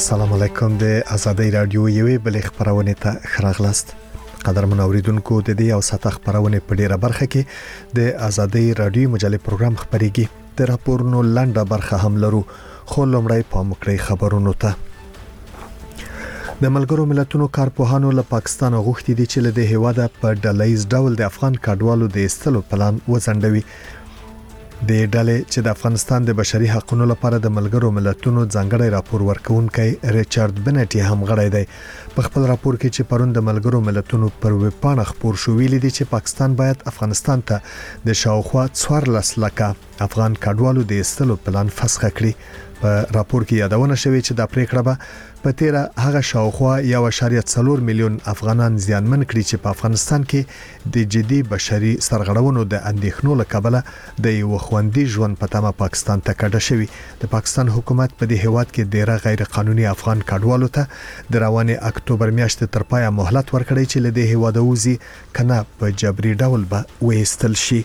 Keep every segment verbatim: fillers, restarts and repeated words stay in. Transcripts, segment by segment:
السلام علیکم د آزادۍ رادیو یوې بل خبرونه ته خراغلاست. قدرمن اوریدونکو د دې او ساته خبرونه په ډیره برخه کې د آزادۍ رادیو مجلې پروګرام خبريږي. د راپورونو لنډه برخه هم لرو، خو لومړی په مکړی خبرونو ته. د ملګرو ملتونو کارپوهانو له پاکستان غوښتي دي چې له هیواده په ډلهیز ډول د افغان کډوالو د استلو پلان وځنډوي. د ډلې چې د افغانستان د بشري حقوقو لپاره د ملګرو ملتونو ځانګړی راپور ورکونکي ریچارډ بنټ هم غړی دی. په خپل راپور کې چې پرون د ملګرو ملتونو پر ویبپاڼه خبر شو، ویلي دي چې پاکستان باید افغانستان ته د شاوخوا څوارلس لکه افغان کډوالو د استلو پلان فسخ کړي. په راپور کې یادونه شوې چې د پریکړه به په تیر هغه شاوخوا یو اشاریه څلور میلیون افغانان زیانمن کړي چې په افغانستان کې د جدي بشري سرغړونو د اندېښنو له کبله د یو خوندي ژوند په تمه پاکستان ته کډه شوی. د پاکستان حکومت په دې هیواد کې ډیره غیر قانوني افغان کډوالو ته د روانې اکتوبر میاشتې تر پایه مهلت ورکړی چې له دې هیواده وځي کنه په جبري ډول به وېستل شي.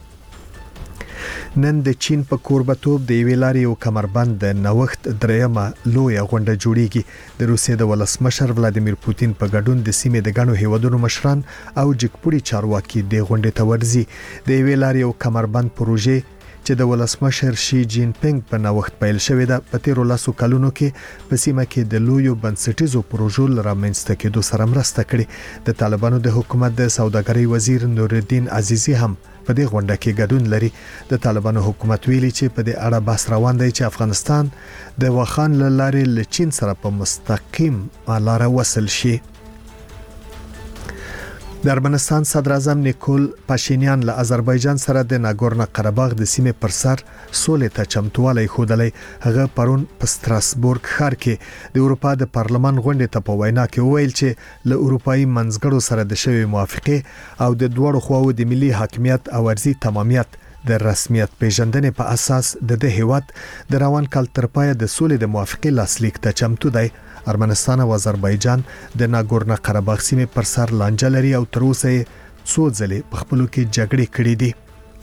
نن د چین په کوربتوب د ویلاري او کمربند د نوښت دریمه لوی غونډه جوړیږي. د روسیې د ولسمشر ولادیمیر پوتین په ګډون د سیمې د غنو هیوادونو مشران او جګپوري چارواکي د غونډې ته ورځي. د ویلاري او کمربند پروژې چې د ولسمشر شي جین پینګ په نوښت پیل شوې ده، په تیرو لاسو کلونو کې په سیمه کې د لویو بنسټیزو پروژو لرامنځته کېدو سره مرسته کړې. د طالبانو د حکومت د سوداګرۍ وزیر نورالدین عزیزی هم په دې غونډه کې ګډون لري. د طالبانو حکومت ویلي چې په دې اړه بحث روان دی چې افغانستان د واخان لارې له چین سره په مستقیم لار وصل شي. د ارمنستان صدر اعظم نیکول پاشینیان له آذربایجان سره د ناګورنو قرهباغ د سیمې پر سر سولې ته چمتووالی ښودلی. هغه پرون په ستراسبورګ ښار کې د اروپا د پارلمان غونډې ته په وینا کې وویل چې له اروپایي منځګړو سره د شوی موافقه او د دوړو خواو د ملي حاکمیت او ارزي تمامیت د رسمیت پیژندنې په اساس د دې هیواد د روان کال تر پایه د سولې د موافقه لاسلیک ته چمتو دی. ارمنستان او آذربایجان د ناګورنو قرهباغ سیمې پر سر لانجه لري او تر اوسه څو ځلې په خپلو کې جګړې کړې دي.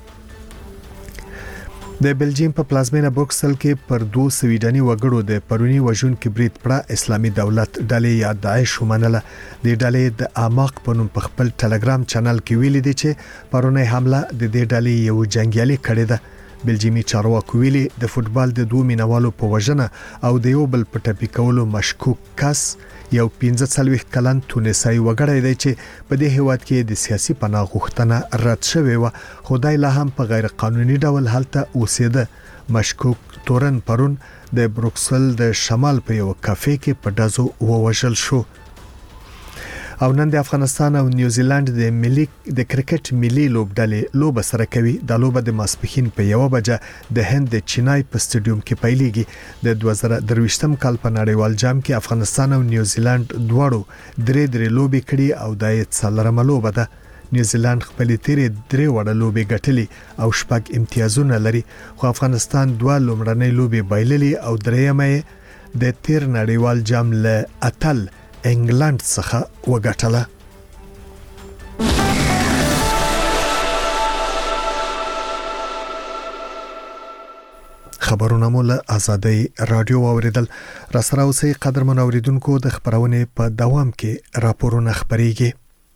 د بلجیم په پلازمینه بروکسل کې پر دوه سویډني وګړو د پرونی وژونکو برید پړه اسلامي دولت ډلې یا داعش ومنله. د ډلې د اماق په نوم په خپل ټلګرام چینل کې ویلي دي چې پرونی حمله د دې ډلې یو جنگیالي کړې ده. بلجیمي چارواکو ویلي د فوتبال د دوه مینوالو په وژنه او د یو بل په ټپي کولو مشکوک کس یو پنځه څلوېښت کلن تونسي وګړی دی چې په دې هیواد کې د سیاسي پناه غوښتنه رد شوې و، خو دای لا هم په غیر قانوني ډول هلته اوسېده. مشکوک تورن پرون د بروکسل د شمال په یو کافې کې په ډزو ووژل شو. او نن د افغانستان او نیوزیلند د ملي د کرکټ ملي لوبډلې لوب سره کوي. د لوب د ماسپخین په یو بجه د هند د چینای په سټیډیوم کې پیلېږي. د دوه زره درویشتم کال په نړیوال جام کې افغانستان او نیوزیلند دواړو درې درې لوبې کړې او د څلورمه لوبه ده. نیوزیلند خپل تیرې درې وړه لوبې ګټلې او شپږ امتیازونه لري، خو افغانستان دوه لومړنۍ لوبې بایللې او درېیمه د تیر نړیوال جام له اتل انګلند څخه وګټله. خبرونه مو له آزادۍ رادیو اوریدل. را سره اوسئ قدرمن اوریدونکو، د خبرونه په دوام کې راپورونه خبريږي.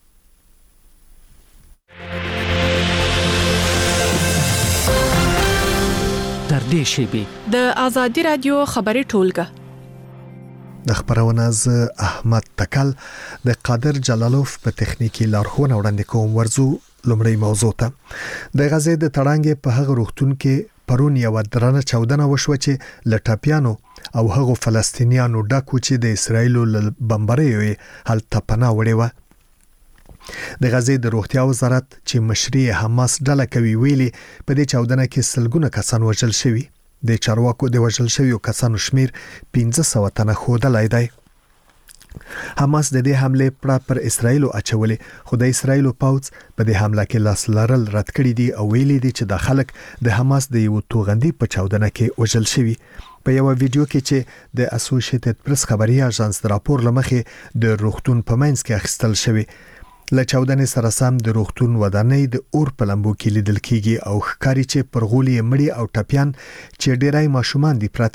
تر دې شیبې د آزادۍ رادیو خبري ټولګه د خبرونه ز احمد تکل د قادر جلالوف په تخنیکی لارښوونه وړاندې کوم. ورزو لومړی موضوع ته. د غزې د تړانګې په هغه روغتون کې پرون یو درنه چاودنه وشوه چې لټاپیانو او هغه فلسطینیانو ډاکو چې د اسرایلو ل بمباریو هلته پناه وړي و. د غزې د روغتیا وزارت چې مشري حماس ډله کوي ویلي په دې چاودنه کې سلګونه کسان وژل شوي. د چارواکو د وژل شویو کسانو شمیر پنځه سوه تنه ښودلی دی. حماس د دې حمله پړه پر اسرایل اچولې، خو د اسرایل پوځ په دې حمله کې لاس لرل رد کړی دي او ویلي دي چې د خلک د حماس د یو توغندي په چاودنه کې وژل شوی. په یو ویډیو کې چې د اسوسییټډ پریس خبري اژانس د راپور لمخې د روغتون په منځ کې اخیستل شوی. له چاودنې سره سم د روغتون ودانۍ د اور په لمبو کې لیدل کیږي او ښکاری چې پرغولي مړی او ټپیان چې ډیرای ماشومان دي پراته دي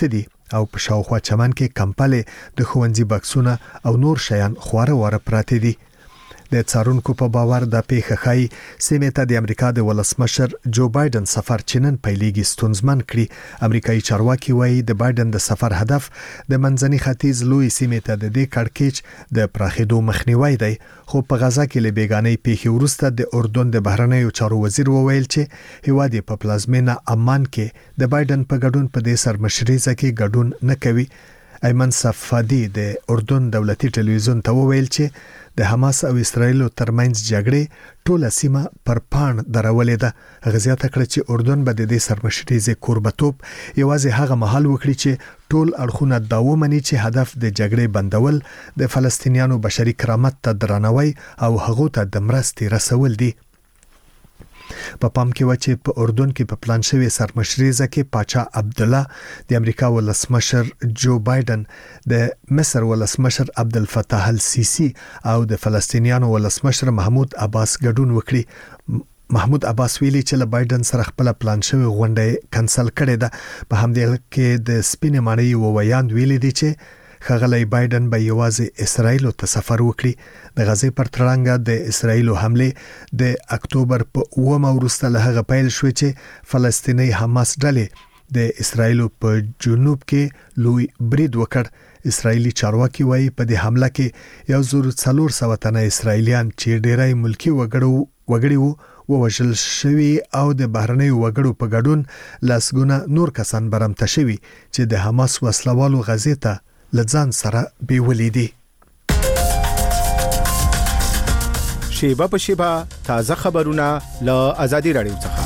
او په شاوخوا چمن کې کمپلې د ښوونځي بکسونه او نور شیان خواره واره پراته دي. د څارونکو په باور د پیښه خای سیمه ته د امریکا د ولسمشر جو بایدن سفر چنن پیلېږي ستونزمن کړي. امریکایي چارواکي وایي د بایدن د سفر هدف د منځني ختیځ لوی سیمه ته د دې کړکېچ د پراخېدو مخنیوي دی. خو په غزا کې له بیگانې پیښې وروسته د اردن د بهرنیو چارو وزیر وویل چې هیواد په پلازمینه عمان کې د بایدن په ګډون په دې سرمشريزه کې ګډون نه کوي. ایمن صفادي د اردن دولتي ټلویزیون ته وویل چې د حماس او اسرایل ترمنځ جګړې ټوله سیمه پر پان درولې ده. غزيات کړ چې اردن به د دې سرمشريزه قربتوب یوازې هغه محل وکړي چې ټول اړخونه دا ومني چې هدف د جګړې بندول د فلسطینیانو بشري کرامت ته درناوی او هغه ته د مرستې رسول دي. په پام کې و چې په اردن کې په پلان شوی سرمشريزه کې پاچا عبد الله د امریکا ولسمشر جو بایدن د مصر ولسمشر عبد الفتاح السیسی او د فلسطینیانو ولسمشر محمود عباس ګډون وکړي. محمود عباس ویلي چې له بایدن سره خپل پلان شوی غونډه کنسل کړې ده. په همدې کې د سپینې معنی وویاند ویلي دي چې خغلی بایدن به یوازې اسرایل ته سفر وکړي. د غزې پر ترانګه د اسرایل حمله د اکتوبر په اومه وروسته له هغه پیل شو چې فلسطیني حماس ډلې د اسرایل په جنوب کې لوی برید وکړ. اسرایلی چارواکي وایي په دې حمله کې یو زر څلور سوه تنه اسرایلیان چې ډیری ملکی وګړو وګړي وو ووژل شوی او د بهرنۍ وګړو په ګډون لاسګونه نور کسان برمته شوی چې د حماس وسلوالو غزې ته لځان سره بیولې دي. شیبه په شیبه تازه خبرونه له آزادي رادیو څخه.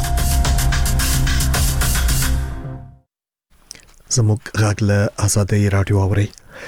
زموږ غږ له آزادي رادیو اوري.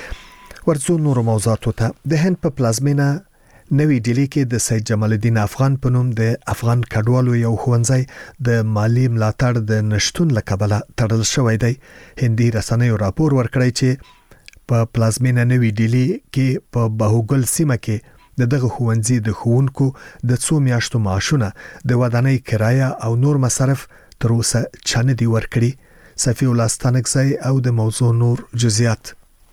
ورڅو نور موضوعات ته د هند په پلازمینه نوی ډیلی کې د سید جمال الدین افغان په نوم د افغان کډوالو یو ښوونځی د مالی ملاتړ د نشټون لکبله تړل شوی دی. هندي رسنیو راپور ورکړی چې په پلازمینه نوی ډیلی کې په باهوګل سیمه کې د دغه ښوونځي د ښوونکو د څو میاشتو معاشونه د ودانۍ کرایه او نور مصرف تر اوسه چانه دی ورکړي. صفی الله ستانکزی او د موضوع نور جزئیات.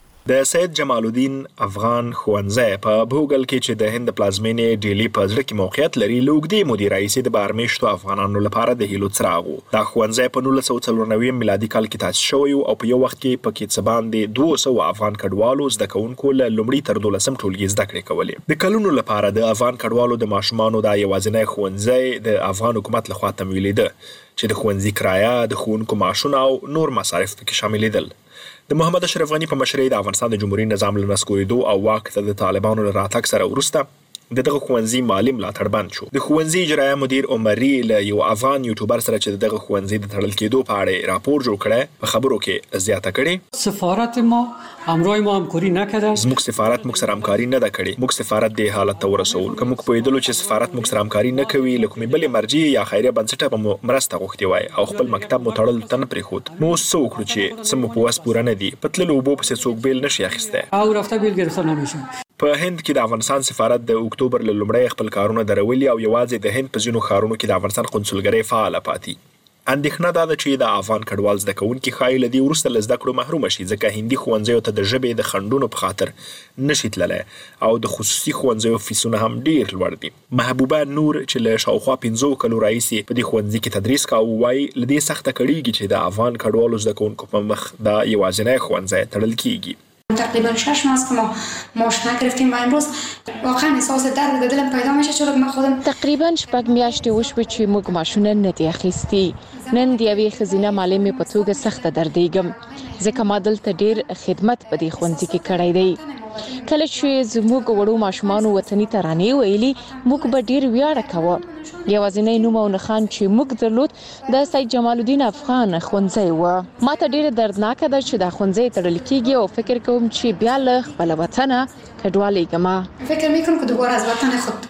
د سید جمال الدین افغان ښوونځی په بوګل کې چې د هند پلازمینې ډیلی په ځړ کې موقعیت لري لوګدي مدیر رئیس د بارمیشتو افغانانو لپاره د هیلو څراغ وو. دا ښوونځی په نولس سوه څلور نوي میلادي کال کې تاسیس شوی او په یو وخت کې پکې څه باندې دوه سوه افغان کډوالو زده کوونکو له لومړي تر دولسم ټولګي زده کړې کولې. د کلونو لپاره د افغان کډوالو د ماشومانو د یوازینی ښوونځی د افغان حکومت لخوا تمویلېده چې د ښوونځي کرایه د ښوونکو معاشونه او نور مصارف پکې شاملېدل. د محمد اشرف غنی په مشرۍ د افغانستان د جمهوریت نظام له نسکورېدو او واک ته د طالبانو له راتګ سره وروسته د دغه ښوونځي مالی ملاتړ بند شو. د ښوونځي اجرایه مدیر عمري له یو افغان یوټیوبر سره چې دغه ښوونځي د تړل کېدو په اړه راپور جوړ کړی په خبرو کې زیاته کړي. سفارت ما همراه ما همکاری نکرده. زموږ سفارت موږ سره همکاري نه ده کړې. موږ سفارت د حالت ته ورسول. که موږ پوهېدلو چې سفارت موږ سره همکاري نه کوي له کومې بلې مرجع یا خیریه بنسټه به مو مرسته غوښتې وای او خپل مکتب مو تړلو ته نه پرېښود. نو اوس څه وکړو چې څه مو په وس پوره نه دي. په تللو اوبو پسې څوک بیل نشي اخیستی او رفته بیل گرفته نمیشه. په هند کې د افغانستان سفارت د اکتوبر له لومړۍ خپل کارونه درولي او یوازې د هند په ځینو ښارونو کې د افغانستان قونسلګرۍ فعاله پاتې. اندېښنه دا ده چې د افغان کډوال زده کوونکي ښایي له دې وروسته له زده کړو محرومه شي ځکه هندي ښوونځیو ته د ژبې د خنډونو په خاطر نشي تللی او د خصوصي ښوونځیو فیسونه هم ډیر لوړ دي. محبوبه نور چې له شاوخوا پنځو کلو راهیسې په دې ښوونځي کې تدریس کاوه وایي له دې سخته کړېږي چې د افغان کډوالو زده کوونکو په مخ دا یوازینی ښوونځی تړل کیږي. تقریبا شش ماه است که ما ماشین گرفتیم و امروز واقعا احساس درد به دلم پیدا میشه چون من خودم تقریبا شپږ میاشتې وشوې چې موږ ماشونه نه دي اخیستي. نن د یوې ښځینه معلمې په توګه سخته دردېږم ځکه ما دلته ډېر خدمت په دې ښوونځي کې کړی دی. کله چې زموږ وړو ماشومانو وطني ترانې ویلي موږ به ډېر ویاړ کوو. یوازینی نوم او نښان چې موږ درلود د سید جمال الدین افغان ښوونځی و. ما ته ډېره دردناکه ده چې دا ښوونځی تړل کیږي او فکر کوم چې بیا له خپل وطنه کډوالېږم. فکر میکنم که دوباره از وطن خود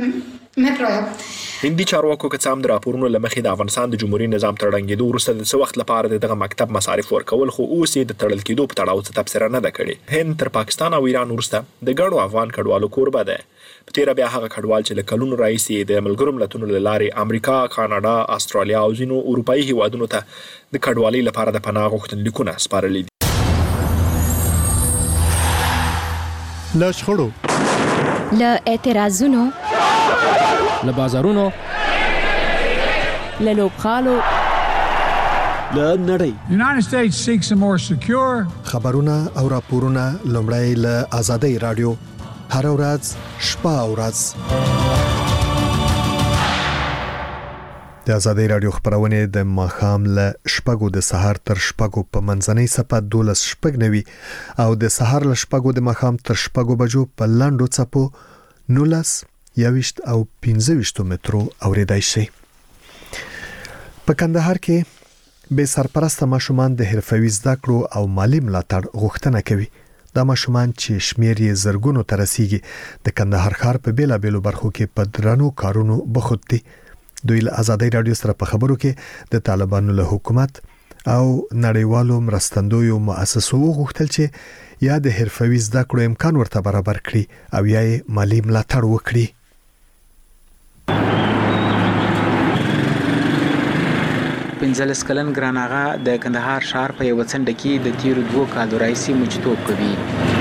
مپرایم. هندي چارواکو که څه هم د راپورونو له مخې د افغانستان د جمهوریت نظام تر ړنګېدو وروسته د څه وخت لپاره د دغه مکتب مصارف ورکول خو اوس یې د تړل کېدو په تړاو څه تبصره نه ده کړې. هند تر پاکستان او ایران وروسته د ګڼو افغان کډوالو کوربه ده. په تېره بیا هغه کډوال چې له کلونو راهیسې د ملګرو ملتونو له لارې امریکا، کاناډا، استرالیا او ځینو اروپایي هیوادونو ته د کډوالۍ لپاره د پناه غوښتنلیکونه سپارلي دي. له شخړو، له اعتراضونو، له بازارونو، له لوبغالو، له نړۍ. United States seeks a more secure. خبرونه او راپورونه لومړی له آزادۍ رادیو هر ورځ شپه او ورځ د آزادۍ رادیو خبرونه د ماخام له شپږو د سهار تر شپږو په منځنۍ صفه دولس شپږ نوي او د سهار له شپږو د ماخام تر شپږو بجو په لاندو صفو نولس یويشت او پنځه ویشت مترو اوریدای شي. په کندهار کې به سرپرسته ماشومان د حرفوي زده کړو او مالی ملاتړ غوښتنه کوي. دا ماشومان چې شمیر یې زرګونو ته رسیږي د کندهار ښار په بیلابېلو برخو کې په درنو کارونو بوخت دي. دوی له آزادۍ رادیو سره په خبرو کې د طالبانو له حکومت او نړیوالو مرستندویو مؤسسو غوښتل چې یا د حرفوي زده کړو امکان ورته برابر کړي او یا مالی ملاتړ وکړي. پنځلس کلن ګران آغا د کندهار ښار په یو څنډه کې د تیرو دوه کالو راهیسې مجتوب کوي.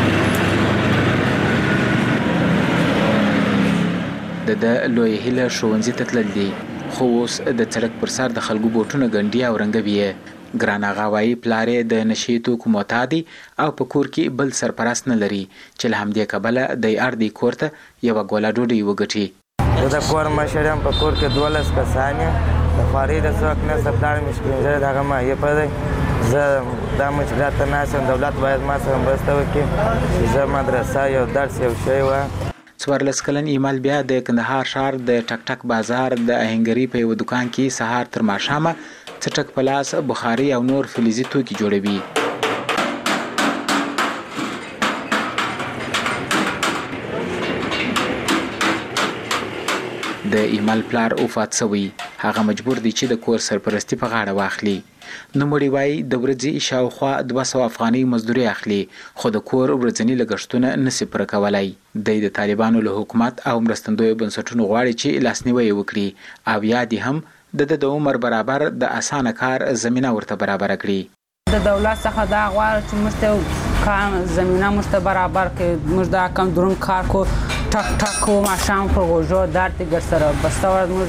د د لوی هله ښوونځي ته تلل دي، خو اوس د سړک پر سر د خلکو بوټونه ګنډي او رنګوي. ګران آغا وايي پلارې د نشي توکو معتادي او په کور کې بل سرپرست نه لري چې له همدې کبله د اړ دی کور ته یو ګوله ډوډۍ وګټي. د کور مشرم په کور کې دولس کسان د خواري د څوک نه سپلار مشکل دغه ما یې په زه دا مشکلات نه سم دولت باید ما سره مرسته وکړي چې زه مدرسه یو درس یو شی و. څوارلس کلن ایمال بیا د کندهار ښار د ټک ټک بازار د اهنګري په یو دکان کې سهار تر ماښامه څټک پلاس بخاري او نور فلزي توکي جوړوي. د ایمال پلار وفات شوی، هغه مجبور دی چې د کور سرپرستی په غاړه واخلي. نو مړی وای د ورځې شاوخوا دوه سوه افغانۍ مزدوري اخلي، خو د کور ورځنی لګښتونه نشي پوره کولای. د طالبانو له حکومت او مرستندویو بنسټونو غواړي چې لاسنیوي وکړي او یا دې هم د د عمر برابر د اسانه کار زمينه ورته برابر کړي. د دولت څخه دا غواړي چې موږ ته کار زمينه موږ ته برابر کړي. موږ دا کم درون کار کو ټک ټک کو ماشام پر غوجو درته ګر سره بستور موږ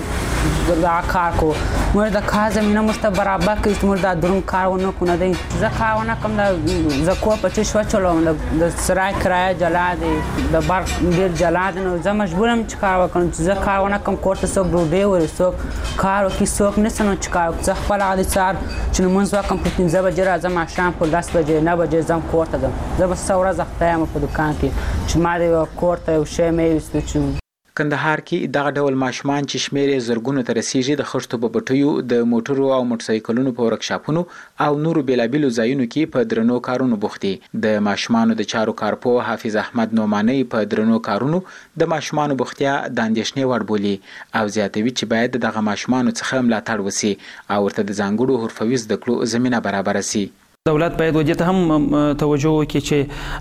دا کار کو موږ د کار زمينه موږ ته برابر کړي. موږ دا درون کارونه کو نه دی زه کارونه کوم د زکو په چشو چلوم د سرای کرایه جلا دی د بار ډیر جلا دی. نو زه مجبورم چې کار وکړم چې زه کارونه کوم کوټه سو ډوډۍ ور سو کار وکي څوک نه سنو چې کار زه خپل عادي سار چې موږ وکم په پنځه بجې راځم ماشام په دس بجې نه بجې زم کوټه ده. زه به څو ورځې ختم په دکان کې چې ما د کوټه یو شی مې وستو. کندهار کې دغه ډول ماشومان چې شمیر یې زرګونو ته رسیږي د خښتو په بټیو د موټرو او موټرسایکلونو په ورکشاپونو او نورو بیلابیلو ځایونو کې په درنو کارونو بوخت دي. د ماشومانو د چارو کارپو حافظ احمد نومانی په درنو کارونو د ماشومانو بوختیا د اندېښنې وړ بولي او زیاتوي چې باید دغه ماشومانو څخه ملاتړ وشي او ورته د ځانګړو حرفوي زده کړو زمينه برابر شي. دولت باید ودې ته هم توجه وکړي چې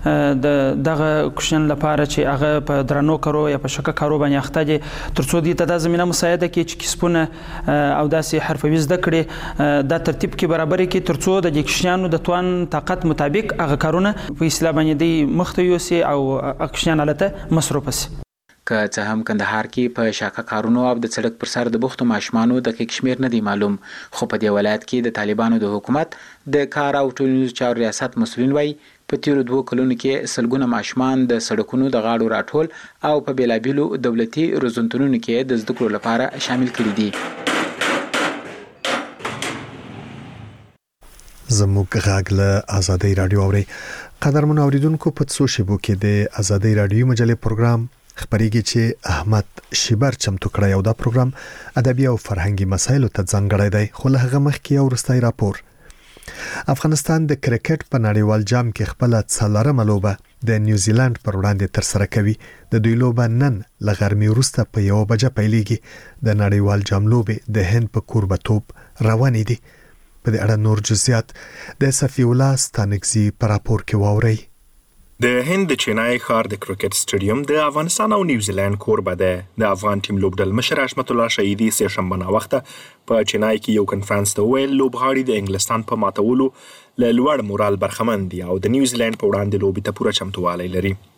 د دغه کوشن لپاره چې هغه په درنو کارو یا په شکه کارو باندې اخته دي ترڅو دې ته د زمينه مساعده کړي چې کسبونه او داسې حرفوي زده کړي د ترتیب کې برابر کړي ترڅو د کوشنانو د توان طاقت مطابق هغه کارونه په اصلاح باندې دی مخته یوسي او کوشنان الته مصروف شي. که څه هم کندهار کې په شاکه کارونو او د سړک پر سر د بوختو ماشومانو د کشمیر نه دی معلوم، خو په دې ولایت کې د طالبانو د حکومت د کار او ټولنیزو چارو ریاست مسؤلین وایي په تیرو دوه کلونو کې سلګونه ماشومان د سړکونو د غاړو راټول او په بیلابیلو دولتي روزنتونونو کې د زده کړو لپاره شامل کړي دي. زموږ غږ له آزادۍ رادیو اوري. قدرمن اوریدونکو په څو شیبو کې د آزادۍ رادیو مجلې پروګرام خبرېږي چې احمد شیبر چمتو کړی او دا پروګرام ادبي او فرهنګي مسایلو ته ځانګړی دی. خو له هغه مخکې یو وروستی راپور. افغانستان د کرکټ په نړیوال جام کې خپل څلورمه لوبه د نیوزیلند پر وړاندې ترسره کوي. د دوی لوبه نن له غرمې وروسته په یو بجه پیلېږي. د نړیوال جام لوبې د هند په کوربتوب روانې دي. په دې اړه نور جزئیات د صفی الله ستانکزي په راپور کې واورئ. د هند د چینای ښار د کرکټ سټیډیم د افغانستان او نیوزیلند کوربه ده. د افغان ټیم لوبډل مشر حشمت الله شهیدي سه شنبه ناوخته په چینای کې یو کنفرانس ته ویل لوبغاړي د انګلستان په ماتولو له لوړ مورال برخمن دي او د نیوزیلند په وړاندې لوبې ته پوره چمتووالی لري.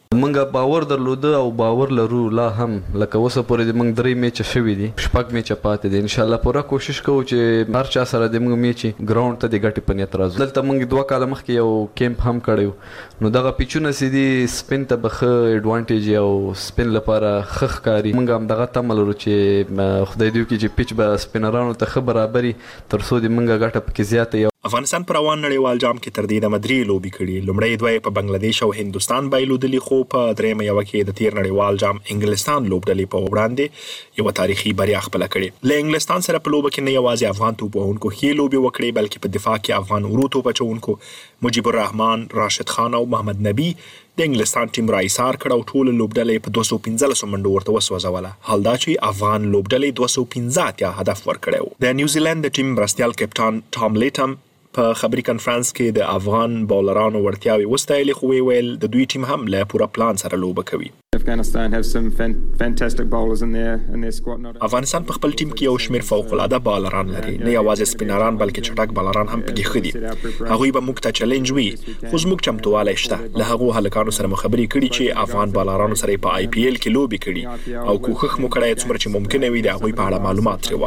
منګه باور درلود او باور لرو لا هم لکه اوسه پورې د منګ درې میچ شوي دي شپږ میچ پاتې دي ان شاء الله پوره کوشش کوو چې هر چا سره د منګ میچ ګراوند ته د ګټې په نیت راځو دلته منګ دوه کاله مخکې یو کیمپ هم کړیو نو دغه پیچونه سيدي سپین ته بخ ایڈوانټیج او سپین لپاره خخ کاری منګ هم دغه تمل ورو چې خدای دې وکړي چې پیچ به سپینرانو ته خبرابري تر څو د منګ ګټه پکې زیاته افغانستان پر روان نړیوال جام کې تر دې د مدري لوبي کړي لومړی دوی په بنگلاديش او هندستان بایلودلي خو په درېمه یو کې د تیر نړیوال جام انګلستان لوبډلې په وړاندې یو تاریخي بریا خپل کړي له انګلستان سره په لوب کې نه یوازې افغان توپونکو هي لوبي وکړي بلکې په دفاع کې افغان ورو توپچونکو مجيب الرحمن راشد خان او محمد نبی د انګلستان ټیم رایسار کړه او ټول لوبډلې په دوه سوه پنځلس منډو ورته وسوځوله حال دا چې افغان لوبډلې دوه سوه پنځه اتیا هدف ورکړو د نیوزیلند د ټیم مرستیال کپټان ټام لیټم په خبري کانفرنس کې د افغان بولرانو ورتیاوي وستایلې خو ویل د دوی ټیم هم له پوره پلان سره لوبه کوي Afghanistan have some fantastic bowlers in their in their squad. افغانستان په خپل ټیم کې یو شمېر فوق العاده بالران لري نه یوازې سپینران بلکې چټک بالران هم پکې خدي هغه به موږ ته چیلنج وي خو زموږ چمتواله شته له هغه هلکانو سره مخابري کړي چې افغان بالرانو سره په آی پی ایل کې لوبي کړي او کوښښ مو کړی څومره چې ممکن وي د هغه په اړه معلومات ترې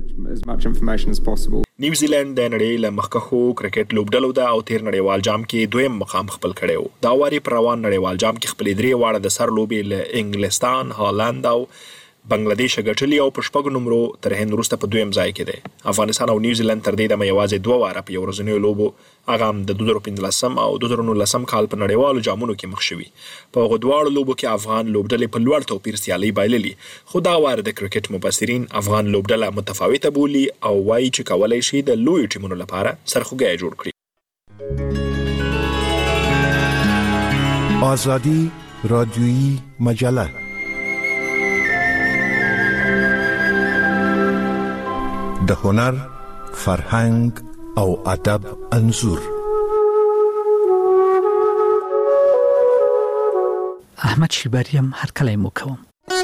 واخلو نیوزیلند د نړۍ له مخکښو کرکټ لوبډلو ده او تیر نړیوال جام کې دویم مقام خپل کړی و دا واري پر روان نړیوال جام کې خپل درې واړه د سر لوبي له انګلستان هالند او بنگلاديش غټلی او په شپږ نمبرو تر هند وروسته په دویم ځای کې دی افغانستان او نیوزیلند تر دې د یوازې دوه واره په یو ورځنیو لوبو هغه هم د دوه زره پنځلسم او دوه زره نولسم کال په نړیوالو جامونو کې مخ شوي په هغو دواړو لوبو کې افغان لوبډلې په لوړ توپیر سیالي بایللي خو دا واره د کرکټ مبصرین افغان لوبډله متفاوته بولي او وایي چې کولی شي د لویو ټیمونو لپاره سرخوږی جوړ کړي آزادی رادیویی مجله د هنر فرهنګ او ادب انځور احمد شیباریم هر کله مو کوم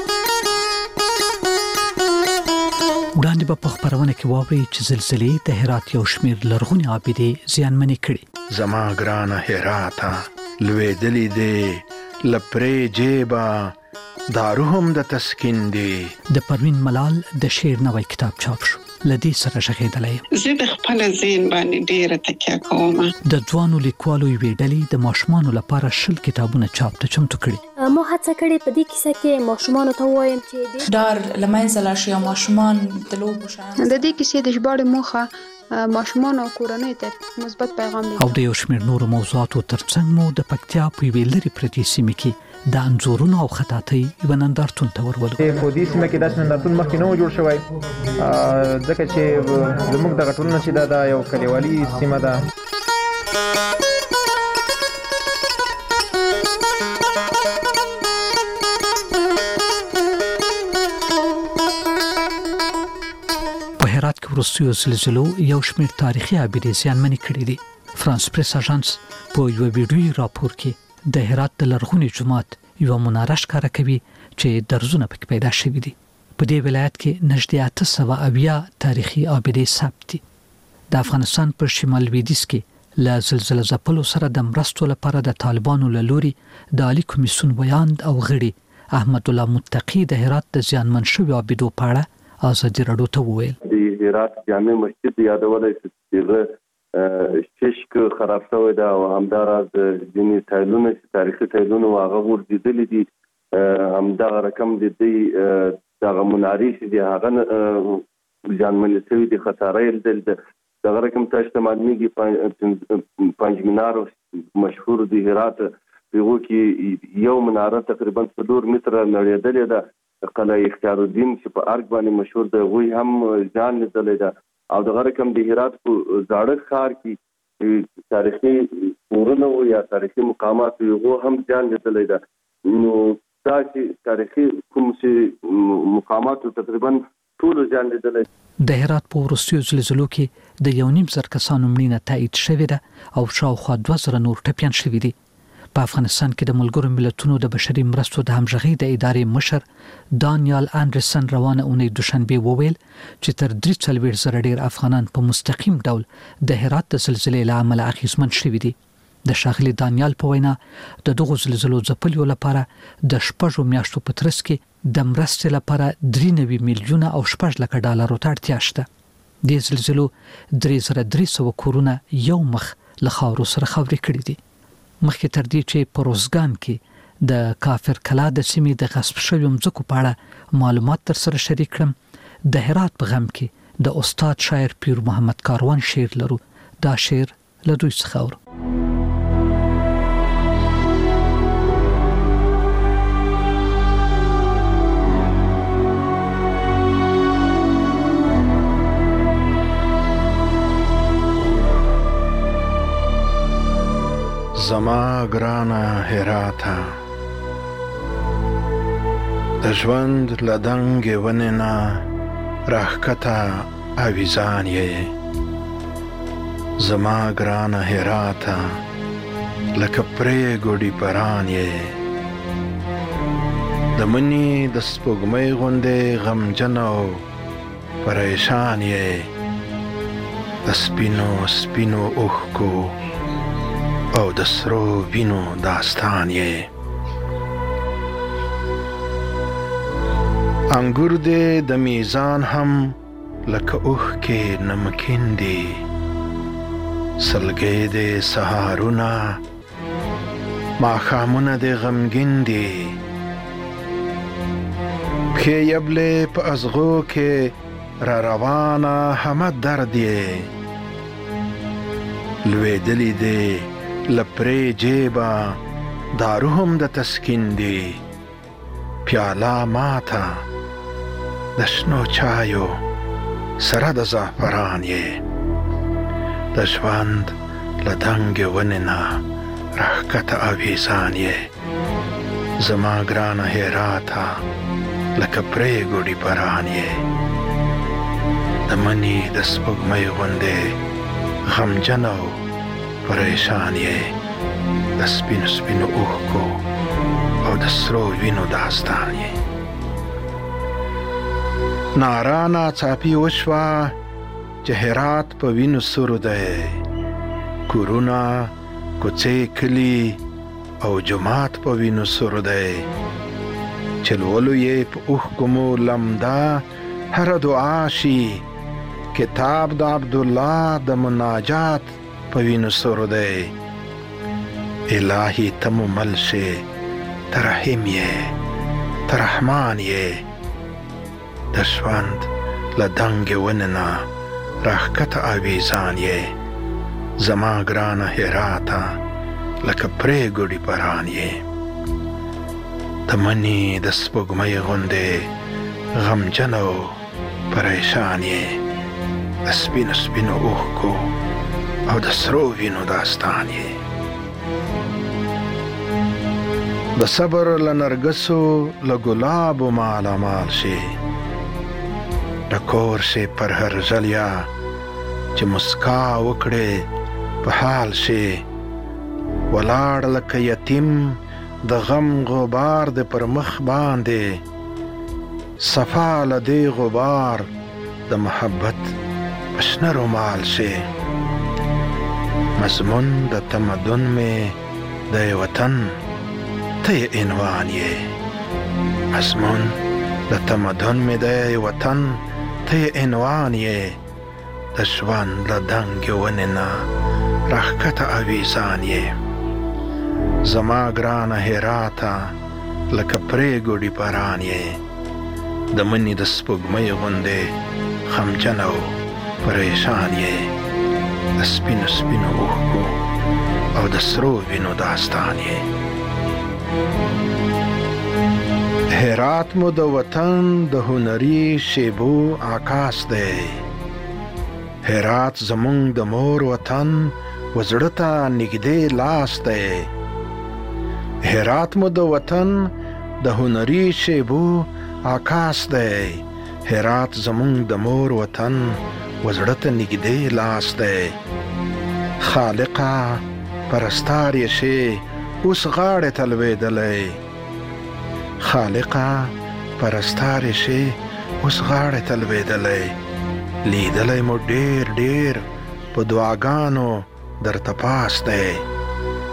وړاندې په خبرونه کې واوري چې زلزلې د هرات یو شمېر لرغونې عابدې زیانمنې کړې زما ګرانه هراته لوېدلې دې لپرې جيبا داروهم د تسکین دی د پروین ملال د شعر نوې کتاب چاپ شو لدی سره شغېدلې زه د خپل ذهن باندې ډېر تکیه کوم د ځوانو لیکوالو ویډلې د ماشومانو لپاره شل کتابونه چاپ ته چمتو کړي مو هڅه کړې په دې کیسه کې ماشومانو ته وایم چې ډار لمنځه لاړ شي او ماشومان د لوبو شان د دې کیسې د ژباړې موخه ماشومان او کورنۍ ته مثبت پیغام دی او د یو شمېر نورو موضوعاتو ترڅنګ مو د پکتیا په ویلري پرتی سیمه کې د انځورونو او خطاطۍ یو نندارتون ته ورولو په دې سیمه کې داس نندارتون مخکې نو جوړ شوی ځکه چې زموږ د غټولونه چې دا یو کلیوالي سیمه ده هرات کې وروستیو زلزلو یو شمېر تاریخي عابدې زیانمنې کړې دي فرانس پریس اژانس په یو ویډیویي راپور کې د هرات د لرغوني جومات یو مناره ښکاره کوي چې درزونه پکې پیدا شوي دي په دې ولایت کې نږدې اته سوه اویا تاریخي عابدې ثبت دي د افغانستان په شمال لویدیځ کې له زلزلې ځپلو سره د مرستو لپاره د طالبانو له لوري د عالی کمیسیون ویاند او غړي احمد الله متقی د هرات د زیانمن شویو عابدو په اړه ازادي راډیو ته وویل د هرات جامع مسجد یادولای چې ششک خراب شوی دا او همداراز ځینې تایلونه چې تاریخي تایلونه هغه ورځېدلې دي همدغه رقم د دې دغه منارې چې دی هغه ځانمنې شوي دي خساره یې لیدل دغه رقم تاسو ته معلومیږي پنځ مینار مشهور دی هرات دغه کې یو مناره تقریبا څلور متره نړېدلې ده قلعه اختیار الدین چې په ارګ باندې مشهور دی وی هم ځان لیدلې ده او دغه رقم د هرات په زاړه ښار کې تاریخي کورونه یا تاریخي مقامات یو هم ځان لیدلې ده نو دا چې تاریخي کوم چې مقامات تقریبا ټول ځان لیدلې د هرات په وروستیو زلزلو کې د یو نیم زر کسانو مړینه تایید شوې ده او شاوخوا دوه زره نور ټپیان شوي دي په افغانستان کې د ملګرو ملتونو د بشري مرستو د همغږۍ د ادارې مشر دانیال انډرسن روانه اونۍ دوشنبه وویل چې تر درې څلوېښت زره ډیر افغانان په مستقیم ډول د هرات د زلزلې له امله اغېزمن شوي دي د ښاغلي دانیال په وینا د دغو زلزلو ځپلیو لپاره د شپږو میاشتو په ترڅ کې د مرستې لپاره درې نوي میلیونه او شپږ لکه ډالرو ته اړتیا شته. د زلزلو درې زره درې سوه کورونه یو مخ له خاورو سره خاورې کړي دي. مخکې تر دې چې په روزګان کې د کافر کلا د سیمې د غصب شویو مځکو په اړه معلومات در سره شریک کړم، د هرات په غم کې د استاد شاعر پیر محمد کاروان شعر لرو. دا شعر له دوی څخه اورو. زما ګرانه هراته، د ژوند له دنګې ونې نه راښکته اویزان یې. زما ګرانه هراته، لکه پرېږدي پران یې. د مني د سپوږمۍ غوندې غمجن او پریشان یې. د سپینو سپینو اوښکو او د سرو وینو داستان یې. انګور دې د میزان هم لکه اوښکې نمکین دي. سلګۍ دې سهارونه ماښامونه دې غمګین دي. پښې یبلې په ازغو کې را روانه همه درد یې. لوېدلې دې له پرې جیبه دارو هم د تسکین دي. پیاله ماته د شنو چایو سره د زعفران یې. د ژوند له دنګې ونې نه راښکته اویزان یې. زما ګرانه هراته، لکه پرېږدي پران یې. د مني د سپوږمۍ غوندې غمجن او پریشان یې. د سپینو سپینو اوښکو او د سرو وینو داستان یې. نارا ناڅاپي وشوه چې هرات په وینو سور دی. کورونه، کوڅې، کلي او جومات په وینو سور دی. چې لولو یې په اوښکو مو لمده هره دعا شي. کتاب د عبدالله د مناجات په وینو سور دی. الهي ته مو مل شې، ته رحیم یې، ته رحمان یې. د ژوند له دنګې ونې نه راښکته اویزان یې. زما ګرانه هراته، لکه پرېږدي پران یې. د مني د سپوږمۍ غوندې غمجن او پریشان یې. د سپینو سپینو اوښکو او د سرو وینو داستان یې. د صبر له نرګسو له ګلابو مالامال شي. ټکور شي پر هر ژلیا چې مسکا وکړې په حال شي. ولاړ لکه یتیم د غم غبار د پر مخ باندې. صفا له دې غبار د محبت په شنه رومال شي. مضمون د تمدن مې د وطن ته عنوان یې. مضمون د تمدن مې د وطن ته عنوان یې. د ژوند له دنګې ونې نه راښکته اویزان یې. زما ګرانه هراته، لکه پرېږدي پران یې. د مني د سپوږمۍ غوندې غمجن او پریشان یې. د سپینو سپینو اوښکو او د سرو وینو داستان یې. هرات مو د وطن د هنري شیبو عکاس دی. هرات زمونږ د مور وطن وزړه ته نږدې لاس دی. هرات مو د وطن د هنري شیبو عکاس دی. هرات زمونږ د مور وطن وزړه ته نږدې لاس دی. خالقه پرستار یې شي اوس غاړې ته لوېدلی. خالقه پرستار یې شي اوس غاړې ته لوېدلی. لیدلی مو ډېر ډېر په دعاګانو درته پاس دی.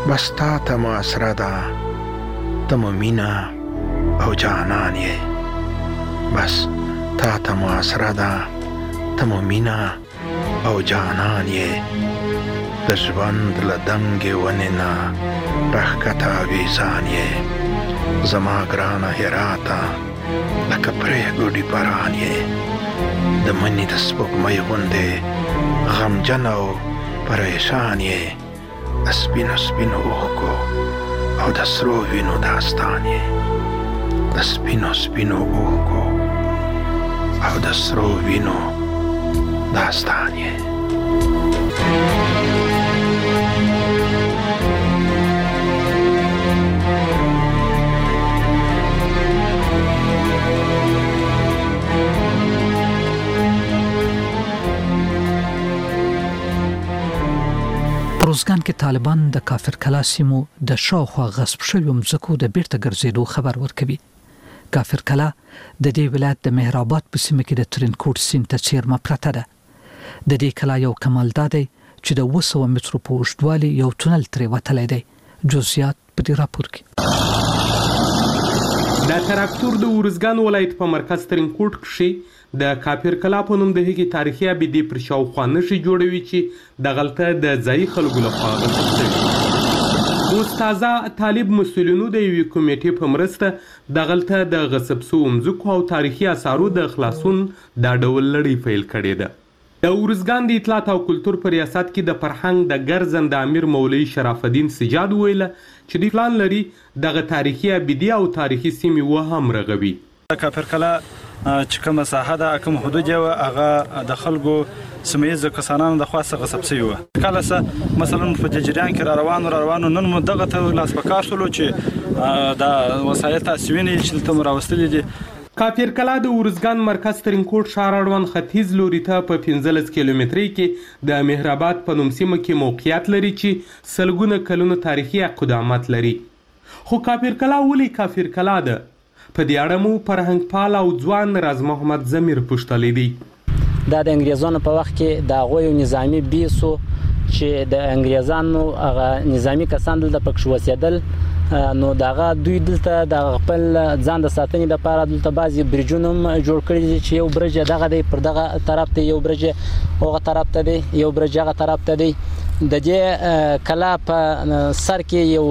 بس تا ته محاصره ده، ته مو مینه او جانان یې. بس تا ته محاصره ده، ته مو مینه او جانان یې. د ژوند له دنګې ونې نه راښکته ویزان یې. زما ګرانه هراته لکه پرېږدي باران یې. د مني د سپوږمۍ غوندې غمجن او پریشان یې. د سپینو سپینو اوښکو او د سرو وینو داستان یې. د سپینو سپینو اوښکو او د سرو وینو داستان یې. روزګان کې طالبان د کافر کلا سیمو د شاوخوا غصب شویو مځکو د بیرته ګرځېدو خبر ورکوي. کافر کلا د دې ولایت د مهرآباد په سیمه کې د ترینکوټ سیند ته څیرمه پرته ده. د دې کلا یو کمال دا دی چې د اوه سوه مترو په اوږدوالي یو تونل ترې وتلی دی. جزئیات په دې راپور کې. د تراکتور د ارزګان ولایت په مرکز ترینکوټ کښې د کافر کلا په نوم د هغې تاریخي ابدې پر شاوخوا نښې جوړوي چې دغلته د ځایي خلکو لخوا غصب شوي. اوس تازه طالب مسؤلینو د یوې کمیټې په مرسته دغلته د غصب شوو مځکو او تاریخي اثارو د خلاصون دا ډول لړۍ پیل کړې ده. د ارزګان د اطلاعات او کلتور په ریاست کې د فرهنګ د ګرځنده امیر مولوي شرف الدین سجاد وویله چې دوی پلان لري دغه تاریخي ابدې او تاریخي سیمې وهم رغوي. کافر کلا چې کومه ساحه ده، کوم حدود یې وه، هغه د خلکو سیمه ییزو کسانانو د خوا څخه غصب شوي وه. کله څه مثلا په جریان کې را روانو را روانو نن مو دغه ته لاس په کار شولو چې دا وسایل تاسې وینئ چې دلته مو راوستلي دي. کافر کلا د ارزګان مرکز ترینکوټ ښار اړوند ختیځ لوري ته په پنځلس کیلومترۍ کې د مهرآباد په نوم سیمه کې موقعیت لري چې سلګونه کلونو تاریخي اقدامات لري. خو کافر کلا ولې کافر کلا ده؟ په دې اړه مو فرهنګپال او ځوان راز محمد ضمیر پوښتلی دی. دا د انګریزانو په وخت کې د هغوی یو نظامي بیسو چې د انګریزانو هغه نظامي کسان دلته پکښې اوسېدل، نو دغه دوی دلته د خپل ځان د ساتنې لپاره دلته بعضې برجونه هم جوړ کړي دي چې یو برج دغه دی پر دغه طرف ته، یو برج هغه طرف ته دی، یو برج هغه طرف ته دی. د دې کلا په سر کې یو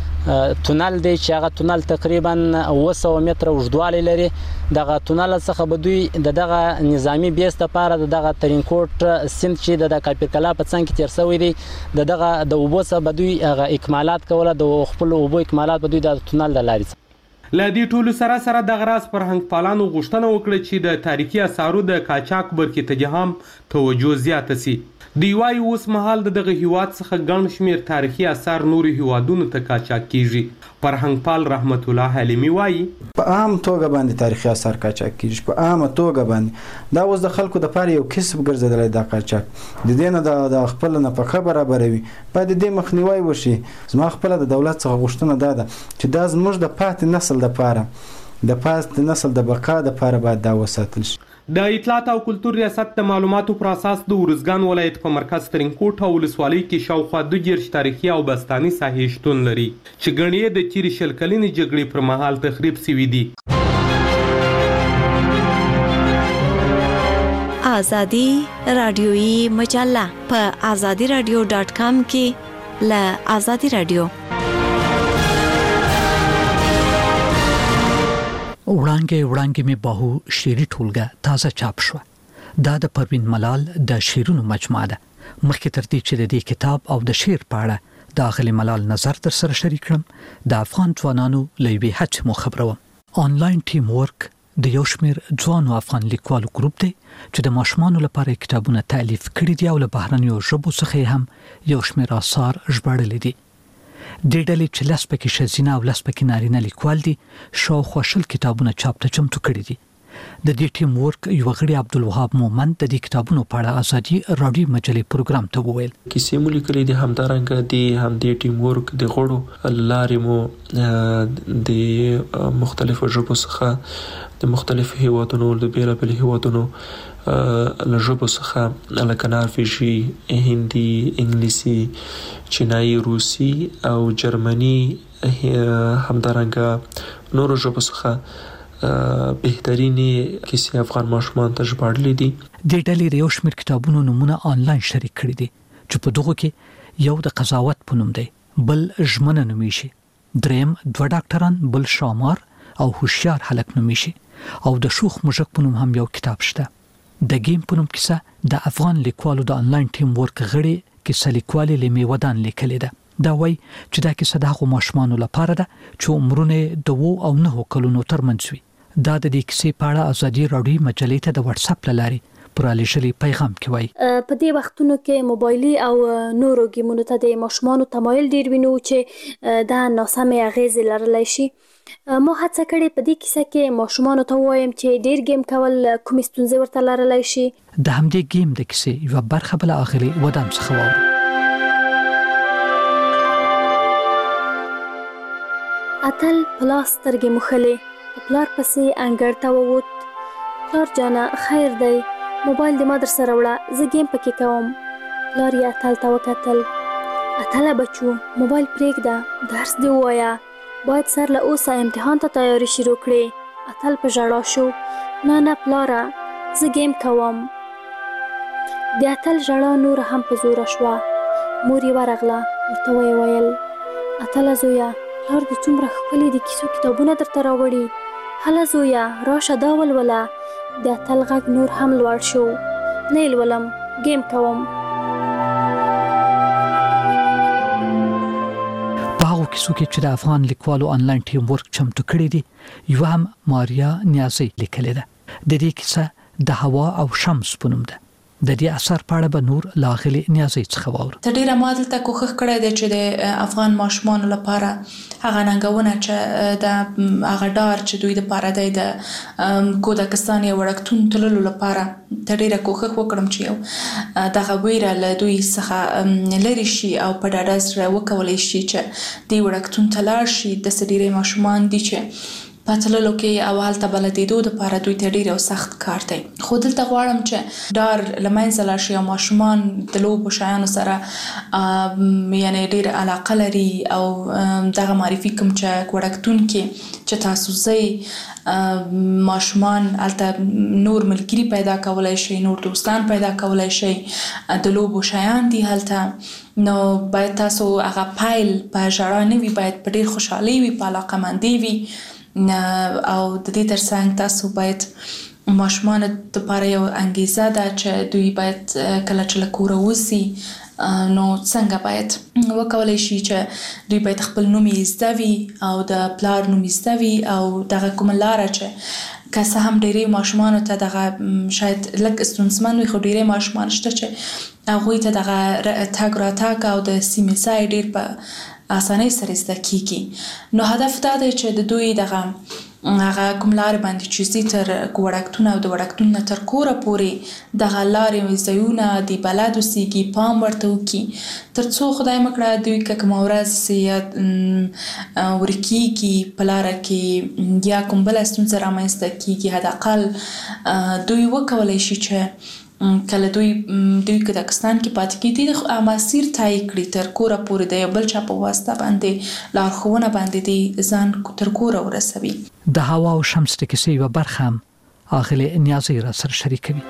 تونل دی چې هغه تونل تقریبا اوه سوه متره اوږدوالی لري. دغه تونل څخه به دوی د دغه نظامي بیس لپاره د دغه ترینکوټ سیند چې د کافر کلا په څنګ کې تېر شوی دی د دغه د اوبو څخه به دوی هغه اکمالات کوله، د خپلو اوبو اکمالات به دوی د تونل د لارې څخه. له دې ټولو سره سره دغه راز فرهنګپالانو غوښتنه وکړه چې د تاریخي اثارو د قاچاق برخې ته هم توجه زیاته سي. دوی وایي اوس مهال د دغه هیواد څخه ګڼ شمېر تاریخي اثار نورو هیوادونو ته قاچاق کیږي. فرهنګپال رحمت الله حلیمي وایي په عام توګه باندې تاریخي اثار قاچاق کیږي، په عامه توګه باندې. دا اوس د خلکو دپاره یو کسب ګرځېدلی دا قاچاق. د دې نه د خپله نفقه برابروي، باید د دې مخنیوی وشي. زما خپله د دولت څخه غوښتنه دا ده چې دا زموږ د پاتې نسل دپاره د پاتې نسل د بقا دپاره باید دا وساتل شي. د اطلاعات او کلتور ریاست د معلوماتو پر اساس د ارزګان ولایت په مرکز ترینکوټ او ولسوالۍ کې شاوخوا دوه دېرش تاریخي او بستاني ساحې شتون لري چې ګڼې یې د تېرې شل کلنې جګړې پر مهال تخریب شوي دي. آزادي رادیویي مجله په آزادي رادیو ډاټ کام کې له آزادي رادیو وړانګې وړانګې می باهو شعري ټولګه تازه چاپ شو. دا د پروین ملال د شعرونو مجموعه ده. مخکې تر دې چې د دې کتاب او د شعر په اړه د اغلې ملال نظر در سره شریک کړم، د افغان ځوانانو له یوې هڅې مو خبروم. آنلاین ټیم ورک د یو شمېر ځوانو افغان لیکوالو ګروپ دی چې د ماشومانو لپاره کتابونه تألیف کړي دي او له بهرنیو ژبو څخه هم یو شمېر آثار ژباړلي دي. د ډلې چې لس پکې ښځینه او لس پکې نارینه لیکوال دي شاوخوا شل کتابونه چاپ ته چمتو کړي دي. د دې ټیم ورک یو غړي عبدالوهاب مومن د دې کتابونو په اړه ازادي رادیو مجلې پروګرام ته وویل کیسې مو لیکلې دي همدارنګه د هم د ټیم ورک د غړو لارې مو د مختلفو ژبو څخه د مختلفو هیوادونو د بیلابل هیوادونو له ژبو څخه لکه نرویژي هندي انګلیسي چینایي روسي او جرمني همدارنګه نورو ژبو څخه بهترینی کیسې افغان ماشومان ته ژباړلې دي. د ډلې یو شمېر کتابونو نمونه آنلاین شریک کړي دي چې په دغه کې یو د قضاوت په نوم دی، بل ژمنه نومیږي، دریم دوه ډاکټران، بل شامار او هوښیار هلک نومیږي، او د شوخ مژک په نوم هم یو کتاب شته. د گیم په نوم کیسه د افغان لیکوالو د آنلاین ټیم ورک غړي کیسه لیکوالي لمی ودان لیکلې ده. دا وایي چې دا کیسه د هغو ماشومانو لپاره ده چې عمرونه د وو او نهو کلونو ترمنځ وي. دا د دې کیسې په اړه ازادي رادیو مجلې ته د واتس اپ له لارې پر الېشلي پیغام کې وایي په دې وختونو کې موبایلي او نورو گیمونو ته د ماشومانو تمایل ډیر وینو چې دا ناسمې اغیزې لرلی شي. ما هڅه کړې په دې کیسه کې ماشومانو ته ووایم چې ډیر گیم کول کومې ستونزې ورته لرلی شي. د همدې گیم د کیسې یوه برخه بله اغلې ودان څخه واورو. اتل پلاس سترګې موښلې، په پلار پسې انګړ ته ووت. پلار جانه خیر دی، موبایل دې ما در سره وړه، زه گیم پکې کوم. پلار یې اتل ته وکتل. اتله بچو موبایل پرېږده، درس دې ووایه، باید سر له اوسه امتحان ته تیاری شروع کړې. اتل په ژړا شو. نه نه پلاره، زه گیم کوم. د اتل ژړا نور هم په زوره شوه. مور یې ورغله، ورته ویې ویل اتله زویه پلار دې څومره ښکلي د کیسو کتابونه درته راوړي، هله زویه راشه دا ولوله. د اتل غږ نور هم لوړ شو. نه یې لولم، گیم کوم. په هغو کیسو کې چې د افغان لیکوالو آنلاین ټیم ورک چمتو کړی دی یوه هم ماریا نیازی لیکلې ده. د دې کیسه د هوا او شمس په نوم ده. د دې اثر په اړه به نور لاغلي نیازي څخه واورو. ته ډیره ما دلته کوښښ کړی دی چې د افغان ماشومانو لپاره هغه ننګونه چې د هغه ډار چې دوی دپاره دی د کودکستان یا وړکتون تللو لپاره ته ډیره کوښښ وکړم چې یو دغه ویره له دوی څخه لرې شي او په ډاډه زړه وکولی شي چې دوی وړکتون ته لاړ شي. داسې ډیری ماشومان دي چې په تللو کې او هلته بلدېدو دپاره دوی ته ډېر یو سخت کار دی. خو دلته غواړم چې ډار له منځه لاړ شي او ماشومان د لوبو شیانو سره یعنې ډېر علاقه لري او دغه معرفي کوم چې وړکتون کې چې تاسو ځئ ماشومان هلته نور ملګري پیدا کولی شي، نور دوستان پیدا کولی شي، د لوبو شیان دي هلته. نو باید تاسو هغه پیل په ژړا نه وي، باید په ډېر خوشحالۍ وي، په علاقهمندۍ وي، او د دې ترڅنګ تاسو باید ماشومانو دپاره یو انګیزه ده چې دوی باید کله چې له کوره وځي نو څنګه باید وکولی شي چې دوی باید خپل نوم یې زده وي او د پلار نوم یې زده وي او دغه کومه لاره چې که څه هم ډېری ماشومانو ته دغه شاید لږ ستونزمن وي، خو ډېری ماشومان شته چې هغوی ته دغه تګ راتګ او د سیمې ځای ډېر په اسانۍ سره زده کیږي. نو هدف دا دی چې د دوی دغه هغه کوم لارې باندې چې ځي تر وړکتون او د وړکتون نه تر کوره پورې دغه لارې ځایونه د بلد اوسېږي، پام ورته وکړي، تر څو خدای مه کړه دوی که کومه ورځ یا ورکېږي په لاره کې یا کوم بله ستونزه رامنځته کېږي، حداقل دوی وکولی شي چې کله دوی دوی کودکستان کې پاتې کېدي مسیر طی کړي تر کوره پورې د یو بل چا په واسطه باندې لارښوونه باندې دې ځان تر کوره ورسوي. د هوا او شمس د کیسې یوه برخه هم اغلې نیازۍ را سره شریکوي.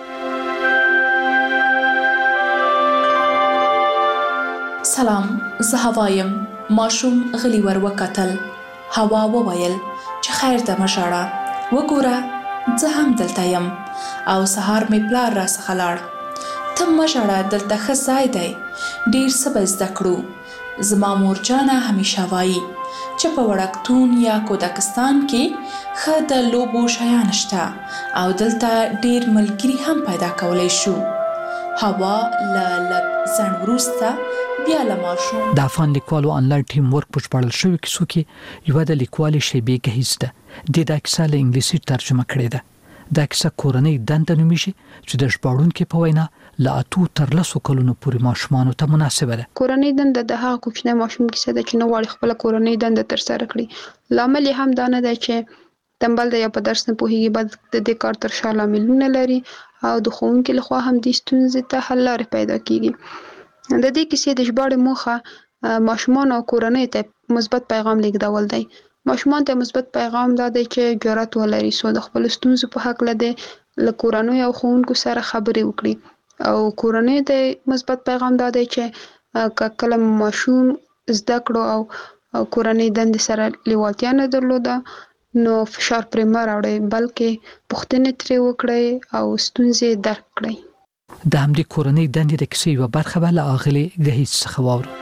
سلام، زه هوا یم. ماشوم غلی ور وکتل. هوا وویل چې خیر ده مه ژاړه، وګوره زه هم دلته یم او سهار می پلار را څخه لاړ. ته مه ژاړه، دلته ښه ځای دی، ډېر څه به زده کړو. زما مور جانه همیشه وایي چې په وړکتون یا کودکستان کې ښه د لوبو شیان شته او دلته ډېر ملګري هم پیدا کولی شو. هوا له لږ ځنډ وروسته بیا له ماشوم د افغان لیکوالو آنلاین ټیم ورک په ژباړل شویو کیسو کې یوه د لیکوالې شیبې ګهیځ ده. دې دا کیسه له انګلیسي ترجمه کړې ده. دا کیسه کورنۍ دنده نومیږي چې د ژباړونکو په وینا لا اتو تر لسو کلونو پورې ماشومان ته مناسبه ده. کورنۍ دنده د هغه کوچنی ماشوم کیسه ده چې نه غواړي خپل کورنۍ دنده تر سره کړي. لامل هم دا نه دی چې تنبل دی یا په درس نه پوهیږي، بعد د دې کار تر شا لاملونه لري او د ښوونکي لخوا هم د ستونزې ته حل لارې پیدا کیږي. د دې کیسې د ژباړې موخه ماشومان او کورنۍ ته مثبت پیغام لیږدول دی. ماشومان ته مثبت پیغام دا دی چې جرأت ولري سو د خپل ستونزو په حق لده له کورنۍ او ښوونکو سره خبرې وکړي، او کورنۍ ته مثبت پیغام دا دی چې کله ماشوم زده کړو او کورنۍ دندې سره لیوالتیا نه درلوده نو فشار پرې مه راوړئ، بلکې پوښتنې ترې وکړئ او ستونزې درک کړئ. د همدې کورنۍ دندې د کیسې یوه برخه به له اغلې ګهیځ څخه واورو.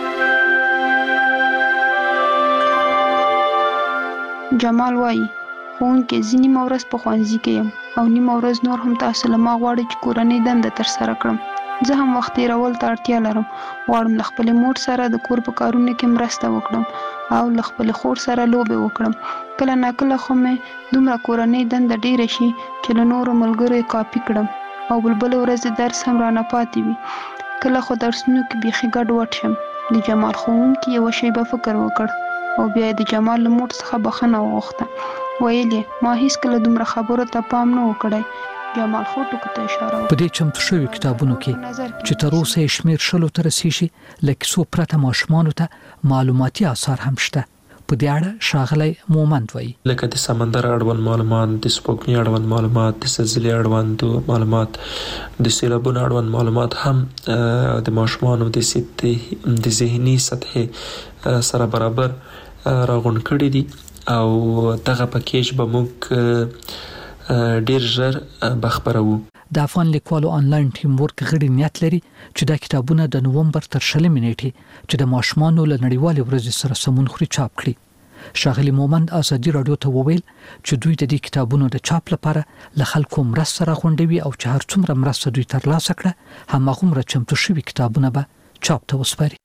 جمال وایي ښوونکی زه نیمه ورځ په ښوونځي کې یم او نیمه ورځ نور هم تاسو له ما غواړئ چې کورنۍ دنده ترسره کړم. زه هم وخت تېرول ته اړتیا لرم، غواړم له خپلې مور سره د کور په کارونو کې مرسته وکړم او له خپلې خور سره لوبې وکړم. کله ناکله خو مې دومره کورنۍ دنده ډېره شي چې له نورو ملګرو یې کاپي کړم او بلبلې ورځې درس هم رانه پاتې وي. کله خو درسونو کې بیخي ګډوډ شم. د جمال ښوونکي یوه شیبه فکر وکړ او بیا د جمال له مور څخه بخښنه وغوښته. ویل یې ما هیڅکله دومره خبرو ته پام نه و کړی. جمال خو ټکو ته اشاره وکړه. په دې چمتو شوي کتابونو کې چې تر اوسه یې شمېر شلو ته رسیږي له کیسو پرته ماشومانو ته معلوماتي آثار هم شته. په دې اړه ښاغلی مومند وایي لکه د سمندر اړوند معلومات، د سپوږمۍ اړوند معلومات، د زلزلې اړوند معلومات، د سیلابونو اړوند معلومات هم د ماشومانو د سطحې د ذهني سطحې سره برابر راغونډ کړي دي او دغه پکیج به موږ ډیر ژر بخبرو. د افغان لیکوالو آنلاین ټیم ورک غړي نیت لري چې دا کتابونه د نوومبر تر شلمې نیټې چې د ماشومانو له نړیوالې ورځې سره سمون خوري چاپ کړي. ښاغلي مومند ازادي راډیو ته وویل چې دوی د دې کتابونو د چاپ لپاره له خلکو مرسته راغونډوي او چې هر څومره مرسته دوی ترلاسه کړه هماغومره چمتو شوي کتابونه به چاپ ته وسپاري.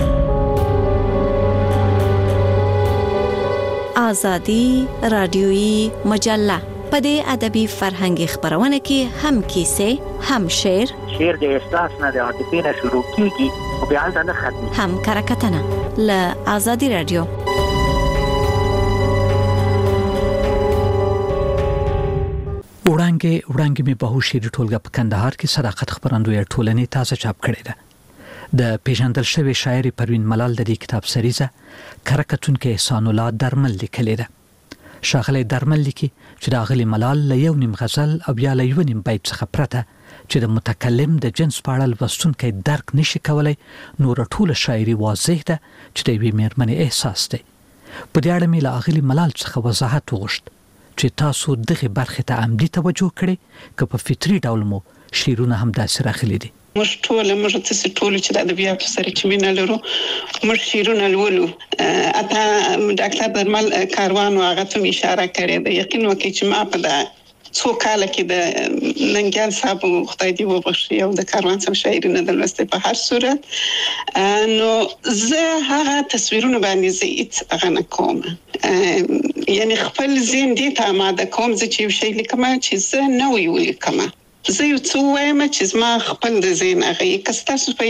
آزادی رادیویی مجله په دې ادبي فرهنګي خبرونه کې هم کیسې، هم شعر، شعر د احساس نه د عاطفې نه شروع کیږي او بیا ځان ختمي، هم کرکټنه ل آزادی رادیو. وړانګې وړانګې می په شعر ټولګه په کندهار کې صداقت خبرندوی ټولنې تازه چاپ کړې ده. د پیژندل شوی شاعر پروین ملال د دې کتاب سریزه کرکټونکو احسان الله درمل لیکلې ده. ښاغلی درمل لیکي چې د اغلی ملال له یو نیم غزل او بیا له یو نیم بیت څخه پرته چې د متکلم د جنس په اړه لوستونکی درک نشي کولای، نور ټوله شاعري واضح ده چې د یوې میرمنې احساس دی. په دې اړه مې له اغلی ملال څخه وضاحت وغوښت چې تاسو دغه برخې ته عمدي توجه کړئ که په فطري ډول مو شعرونه هم داسې راغلي دي. موږ ټول موږ تاسو ټول چې د ادبیاتو سره چې مینه لرو موږ شعرونه لولو. اته ډاکټر درمل کاروان هغه ته اشاره کړې ده. یقین وکړئ چې ما په د څو کال کې د ننګیال صاحب خدای دې وبخښي او د کاروان صاحب شاعرونه د لوستې په هر صورت نو زه هغه تصویرونه باندې زیات هغه نه کوم، یعنی خپل ذهن دې ته آماده کوم چې یو شی لیکم چې زه نه ولیکم. زه یو څه وایم چې زما خپل د ذهن هغه کس تاسو په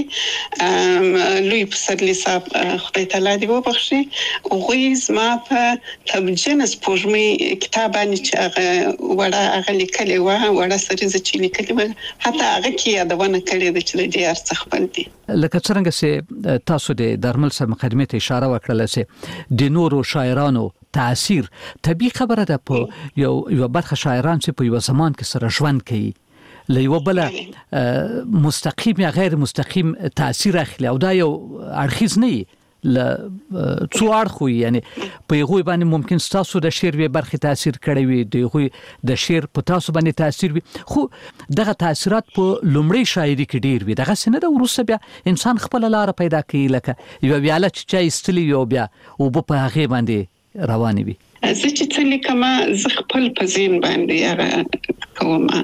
یادې لوی پسرلی صاحب خدای تعالی دې وبخښي هغوی زما په تبجنه سپوږمۍ کتاب باندې چې هغه وړه هغه لیکلې وه، وړه سریزه چې لیکلې وه، حتی هغه کې یادونه کړې ده چې د دې هر څه خپل دي. لکه څرنګه چې تاسو د درمل صاحب مقدمې ته اشاره وکړله چې د نورو شاعرانو تاثیر طبیعي خبره ده. په یو یو برخه شاعران چې په یو زمان کې سره ژوند کوي له یو بل مستقیم یا غیر مستقیم تاثیر اخلي او دا یو اړخیز نه ل څو اړخو، یعنی په یوه باندې ممکن تاسو د شعر به برخه تاثیر کړی وي، د یوه د شعر په تاسو باندې تاثیر وي، خو دغه تاثیرات په لومړی شاعري کې ډیر وي. دغه څنګه د وروسته بیا انسان خپل لار پیدا کوي، لکه یو ویاله چې چا استلی یو بیا او په هغه باندې رواني وي. زه چې څه لیکم زه خپل په ذهن باندې هغه کوم.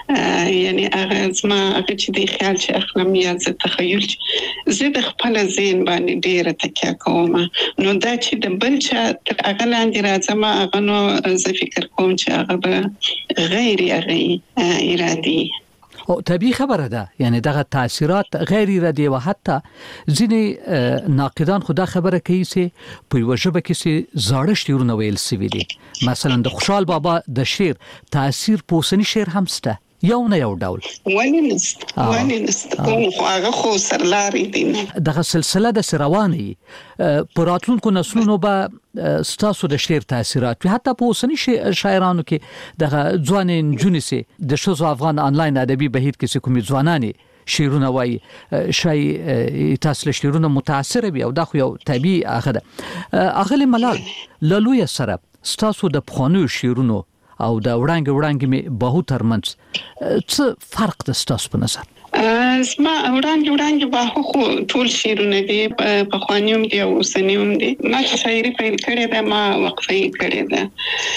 یعنی هغه زما هغه چې د خیال چې اخلم یا ز تخیل زه د خپل ذهن باندې ډیره تکیه کوم نو دا چې د بل چا هغه لاندې راځم هغه نو زه فکر کوم چې هغه به غیر ارادي او طبيعي خبره ده یعنی دغه تاثیرات غیر ارادي او حتی ځینې ناقدان خدا خبره کوي چې په یو ژبه کې چې زاړه شعرونه ویل سوي دي مثلا د خوشحال بابا د شعر تاثیر په اوسنی شعر هم شته یو نه یو ډول ولې نست ولې نست خو هغه خو سرلاري دي دغه سلسله د سرواني په راتلونکو نسلونو به ستاسو د شعر تاثیرات حتی په اوسنی شاعرانو کې دغه ځوان جونسي د شوزو افغان انلاین ادبي بهیر کې کومي ځواناني شعرونه وای شای تاسو له شعرونو متاثر وي او دا خو یو طبيعي هغه ده اغلی ملال لالوی سره ستاسو د پخوانو شعرونو او دا وړاندې وړاندې می به ترمنځ څه فرق د ستاسو په نظر اسما وړاندې وړاندې به خو ټول شعرونه دي په خوانیوم دي او اوسنیوم دي ما چې شاعري پیل کړې ده ما وقفه کړې ده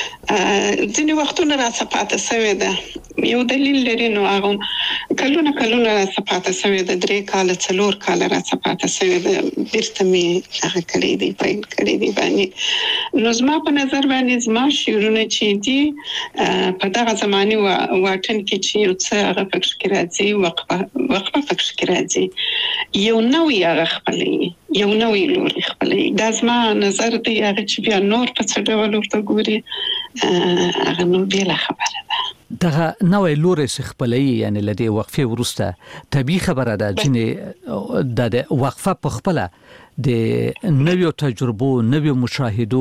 ځینې وختونه را صفاته سوي ده یو دلیل لري نو هغه کلونه کلونه را صفاته سوي ده درې کال څلور کال را صفاته سوي ده بیرته می هغه کړې دي پیل کړې دي باندې نو زما په نظر باندې زما شعرونه چې دي په دغه زماني واټن کې چې یو څه هغه پکې راځي وقفه وقفه پکې راځي یو نوې هغه خپلې یو نوې لوري خپلې دا زما نظر دی هغه چې بیا نور په څه ډول ورته ګوري هغه نو بیا خبره ده دغه نوې لوري خپلې یعنی لدی وقفه ورسته طبيعي خبره ده چې د وقفه په خپل د نویو تجربو نویو مشاهدو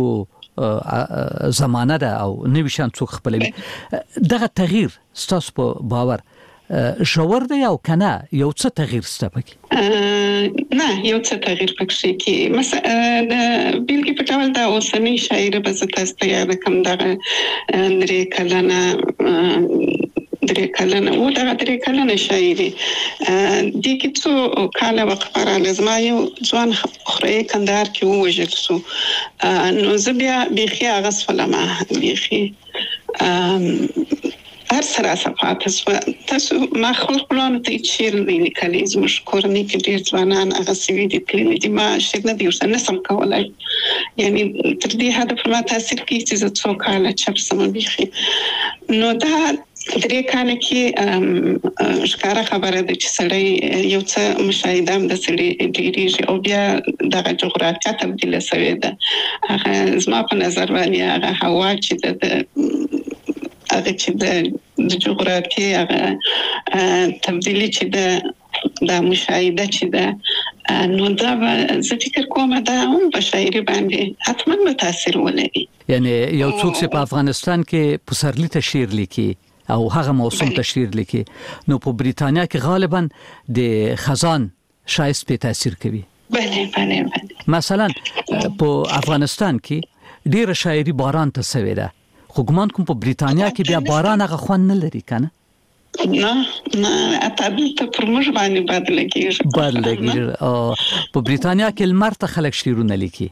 زمانه ده او نوی شان څوک خپلوي دغه تغییر ستاسو په باور شاور دی او کنه یو څه تغییر سته پکې نه یو څه تغییر پکې کې مثلا د بیلګې په ډول د اوسنی شاعر به تاسو ته یاد کوم دغه درې کلنه درې کلنه و دغه درې کلنه شاعري د کیڅو کاله وقفه را لازم یو ځوان خوري کندهار کې ووجل سو نو زبیا بيخي اغس فلما بيخي هر سره صفات تاسو ما خپل پلان ته چیر ویل کلی زموږ کورنۍ کې ډیر ځوانان هغه سوي دي کلی دي ما شګ نه دی ورسره نسم کولای یعنی تر دې هدف ما تاثیر کوي چې زه څو کاله چپ سم بيخي نو دا درې کاله کې ښکارا خبره ده چې سړی یو څه مشاهده هم د سړي ډیریږي او بیا دغه جغرافیا تبدیل شوې ده هغه زما په نظر باندې هغه هوا چې د هغه چې د جغرافیې هغه تبدیلی چې د د مشاهده چې د نو دا زه فکر کوم دا هم په شاعري باندې حتما متاثر ولري یعنی یو څوک چې په افغانستان کې پسرلی ته شعر لیکي او هغه موسم ته شعر لیکي نو په بریتانیا کې غالبا د خزان شایست په تاثیر کوي بله بله بله مثلا په افغانستان کې ډیره شاعري باران ته سوي ده خو ګمان کوم په بریتانیا کې بیا باران هغه خوان نه لري کنه نه نه اته ته پر موږ باندې بدل کېږي بدل کېږي او په بریتانیا کې لمر ته خلک شعرونه لیکي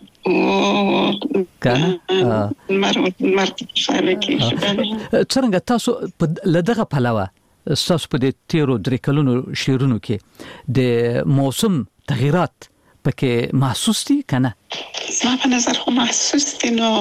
او کنه مر مر شاعر کې څنګه تاسو په لدغه پلوه تاسو په دې تیرو درې کلونو شعرونو کې د موسم تغیرات پکې محسوس دي کنه زما په نظر خو محسوس دي نو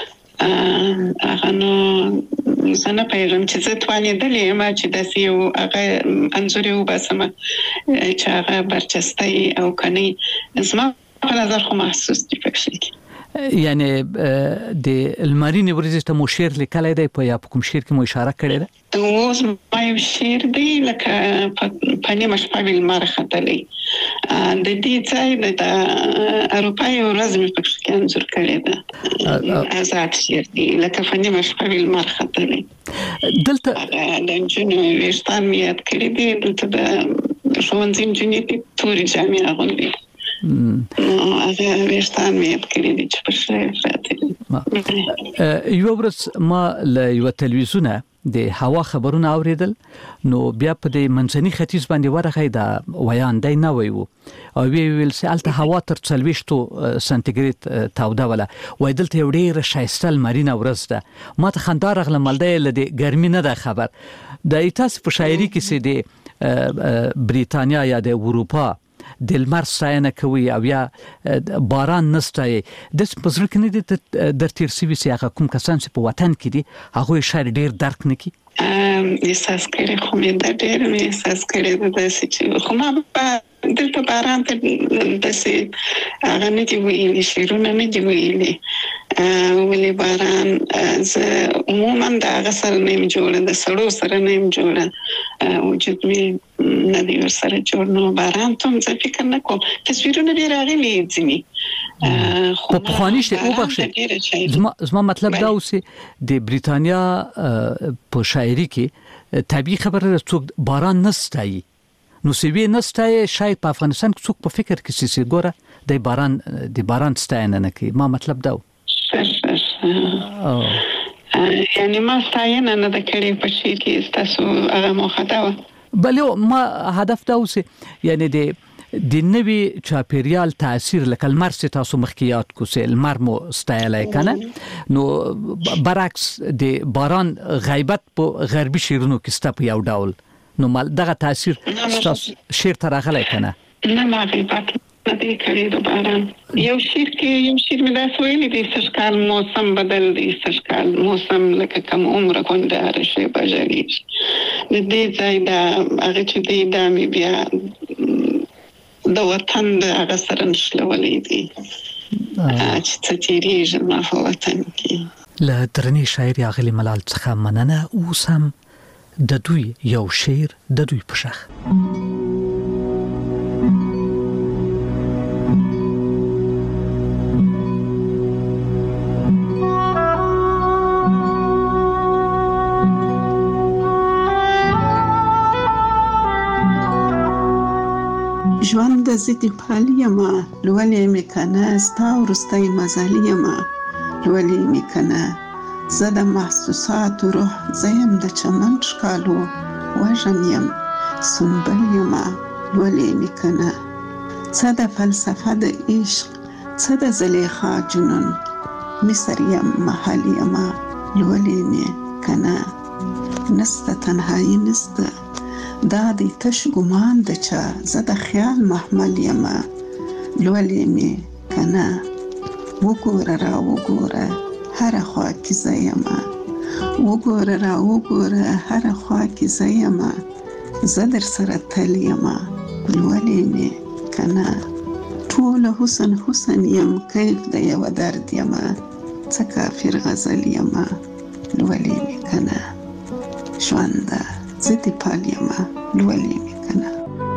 هغه نو زنه پیغام چې زه توانېدلې ما چې داسې یو هغه انځور یو باسم چې هغه برچسته او کني زما په نظر خو محسوس دي پکې یعنی د المارینه ورزش ته مو شعر لیکلای دی په یا کوم شعر کې مو اشاره کړې ده اوس ما یو شعر دی لکه په نیمه شپه ویل مرختلې د دې ځای د اروپای ورځ مې پکې انځور کړی ده آزاد شعر دی لکه په نیمه شپه ویل مرختلې دلته د جنو وشتان مې یاد کړی دی دلته د ښوونځي جنې توري جامې اغوندي نو هغه وشتان مې یاد کړی دی چې په شعر راځي یو ورځ ما له یو تلویزیون د هوا خبرونه اوریدل نو بیا په د منځني ختیځ باندې ورغی دا ویاندای نه ویو او وی ویل سالته هوا تر څلويشتو سانتیګریډ تاوده ولا وای دلته یو ډیر شایستل مارینه ورځ ده ما ته خندار غل ملده له د ګرمي نه ده خبر د ایتاس په شاعري کې سي د بریتانیا یا د اروپا د لمر ستاینه کوي او یا باران نستای د پزړه کې نه د در تیر سی وی سي هغه کوم کسان چې په وطن کې دي هغه شاید ډیر درک نکي احساس کړي خو مې دا ډیر مې احساس کړي د چې خو ما دلته باران ته داسې هغه نه دی ویلي شعرونه نه دی ویلي ولې باران زه عموما د هغه سره نه یم جوړه د سړو سره نه یم جوړه وجود مې نه دی ورسره جوړ نو باران ته هم زه فکر نه کوم تصویرونه ډېر راغلي ځینې خو پخواني شته وبخښئ زما زما مطلب دا اوس د بریتانیا په شاعري کې طبيعي خبره څوک باران نستایي نو سوي نستای شاید په افغانستان کې څوک په فکر کې سي ګوره د باران د باران ستاینه نه کوي ما مطلب دا یعنی ما ستاینه نه د کړي په شي کې تاسو هغه مخاطب بلې ما هدف دا اوس یعنی د د نوی چاپیریال تاثیر لکه المر سي تاسو مخکیات کو سي المر مو ستایلای کنه نو برعکس د باران غیبت په غربي شیرونو کې ستپ یو ډول نو مال دغه تاثیر تاسو شیر تر غلای کنه نه ما غیبت نه دی کړی د باران یو شیر کې یو شیر مې دا سویل دي سشکال موسم بدل دي سشکال موسم لکه کوم عمر کوندار شي بجلی د دې ځای دا هغه چې دی دا مې بیا د وطن د هغه سره نشلولې دي چې څه تیریږي ما په وطن کې له درنې شاعر اغلی ملال څخه مننه اوس هم د دوی یو شعر د دوی په شخ ژوند د زیدی پالی ما لولې مې کنه ستا ورستۍ مزالي ما لولې مې کنه زه د محسوسات روح زیم د چمن شکالو وژن یم سنبل یم لولې مې کنه څه د فلسفه د عشق څه د زلیخا جنون مصر یم محل یم لولې مې کنه نسته تنهایی نسته دا دی تش ګمان د چا زه د خیال محمل یم لولې مې کنه وګوره را وګوره هر خوا کې زه یم وګوره را وګوره هر خوا کې زه یم زه در سره تل یم لولې مې کنه ټول حسن حسن یم کیف د یو درد یم څه کافر غزل یم لولې مې کنه ژوند زدی پال یم لولې مې کنه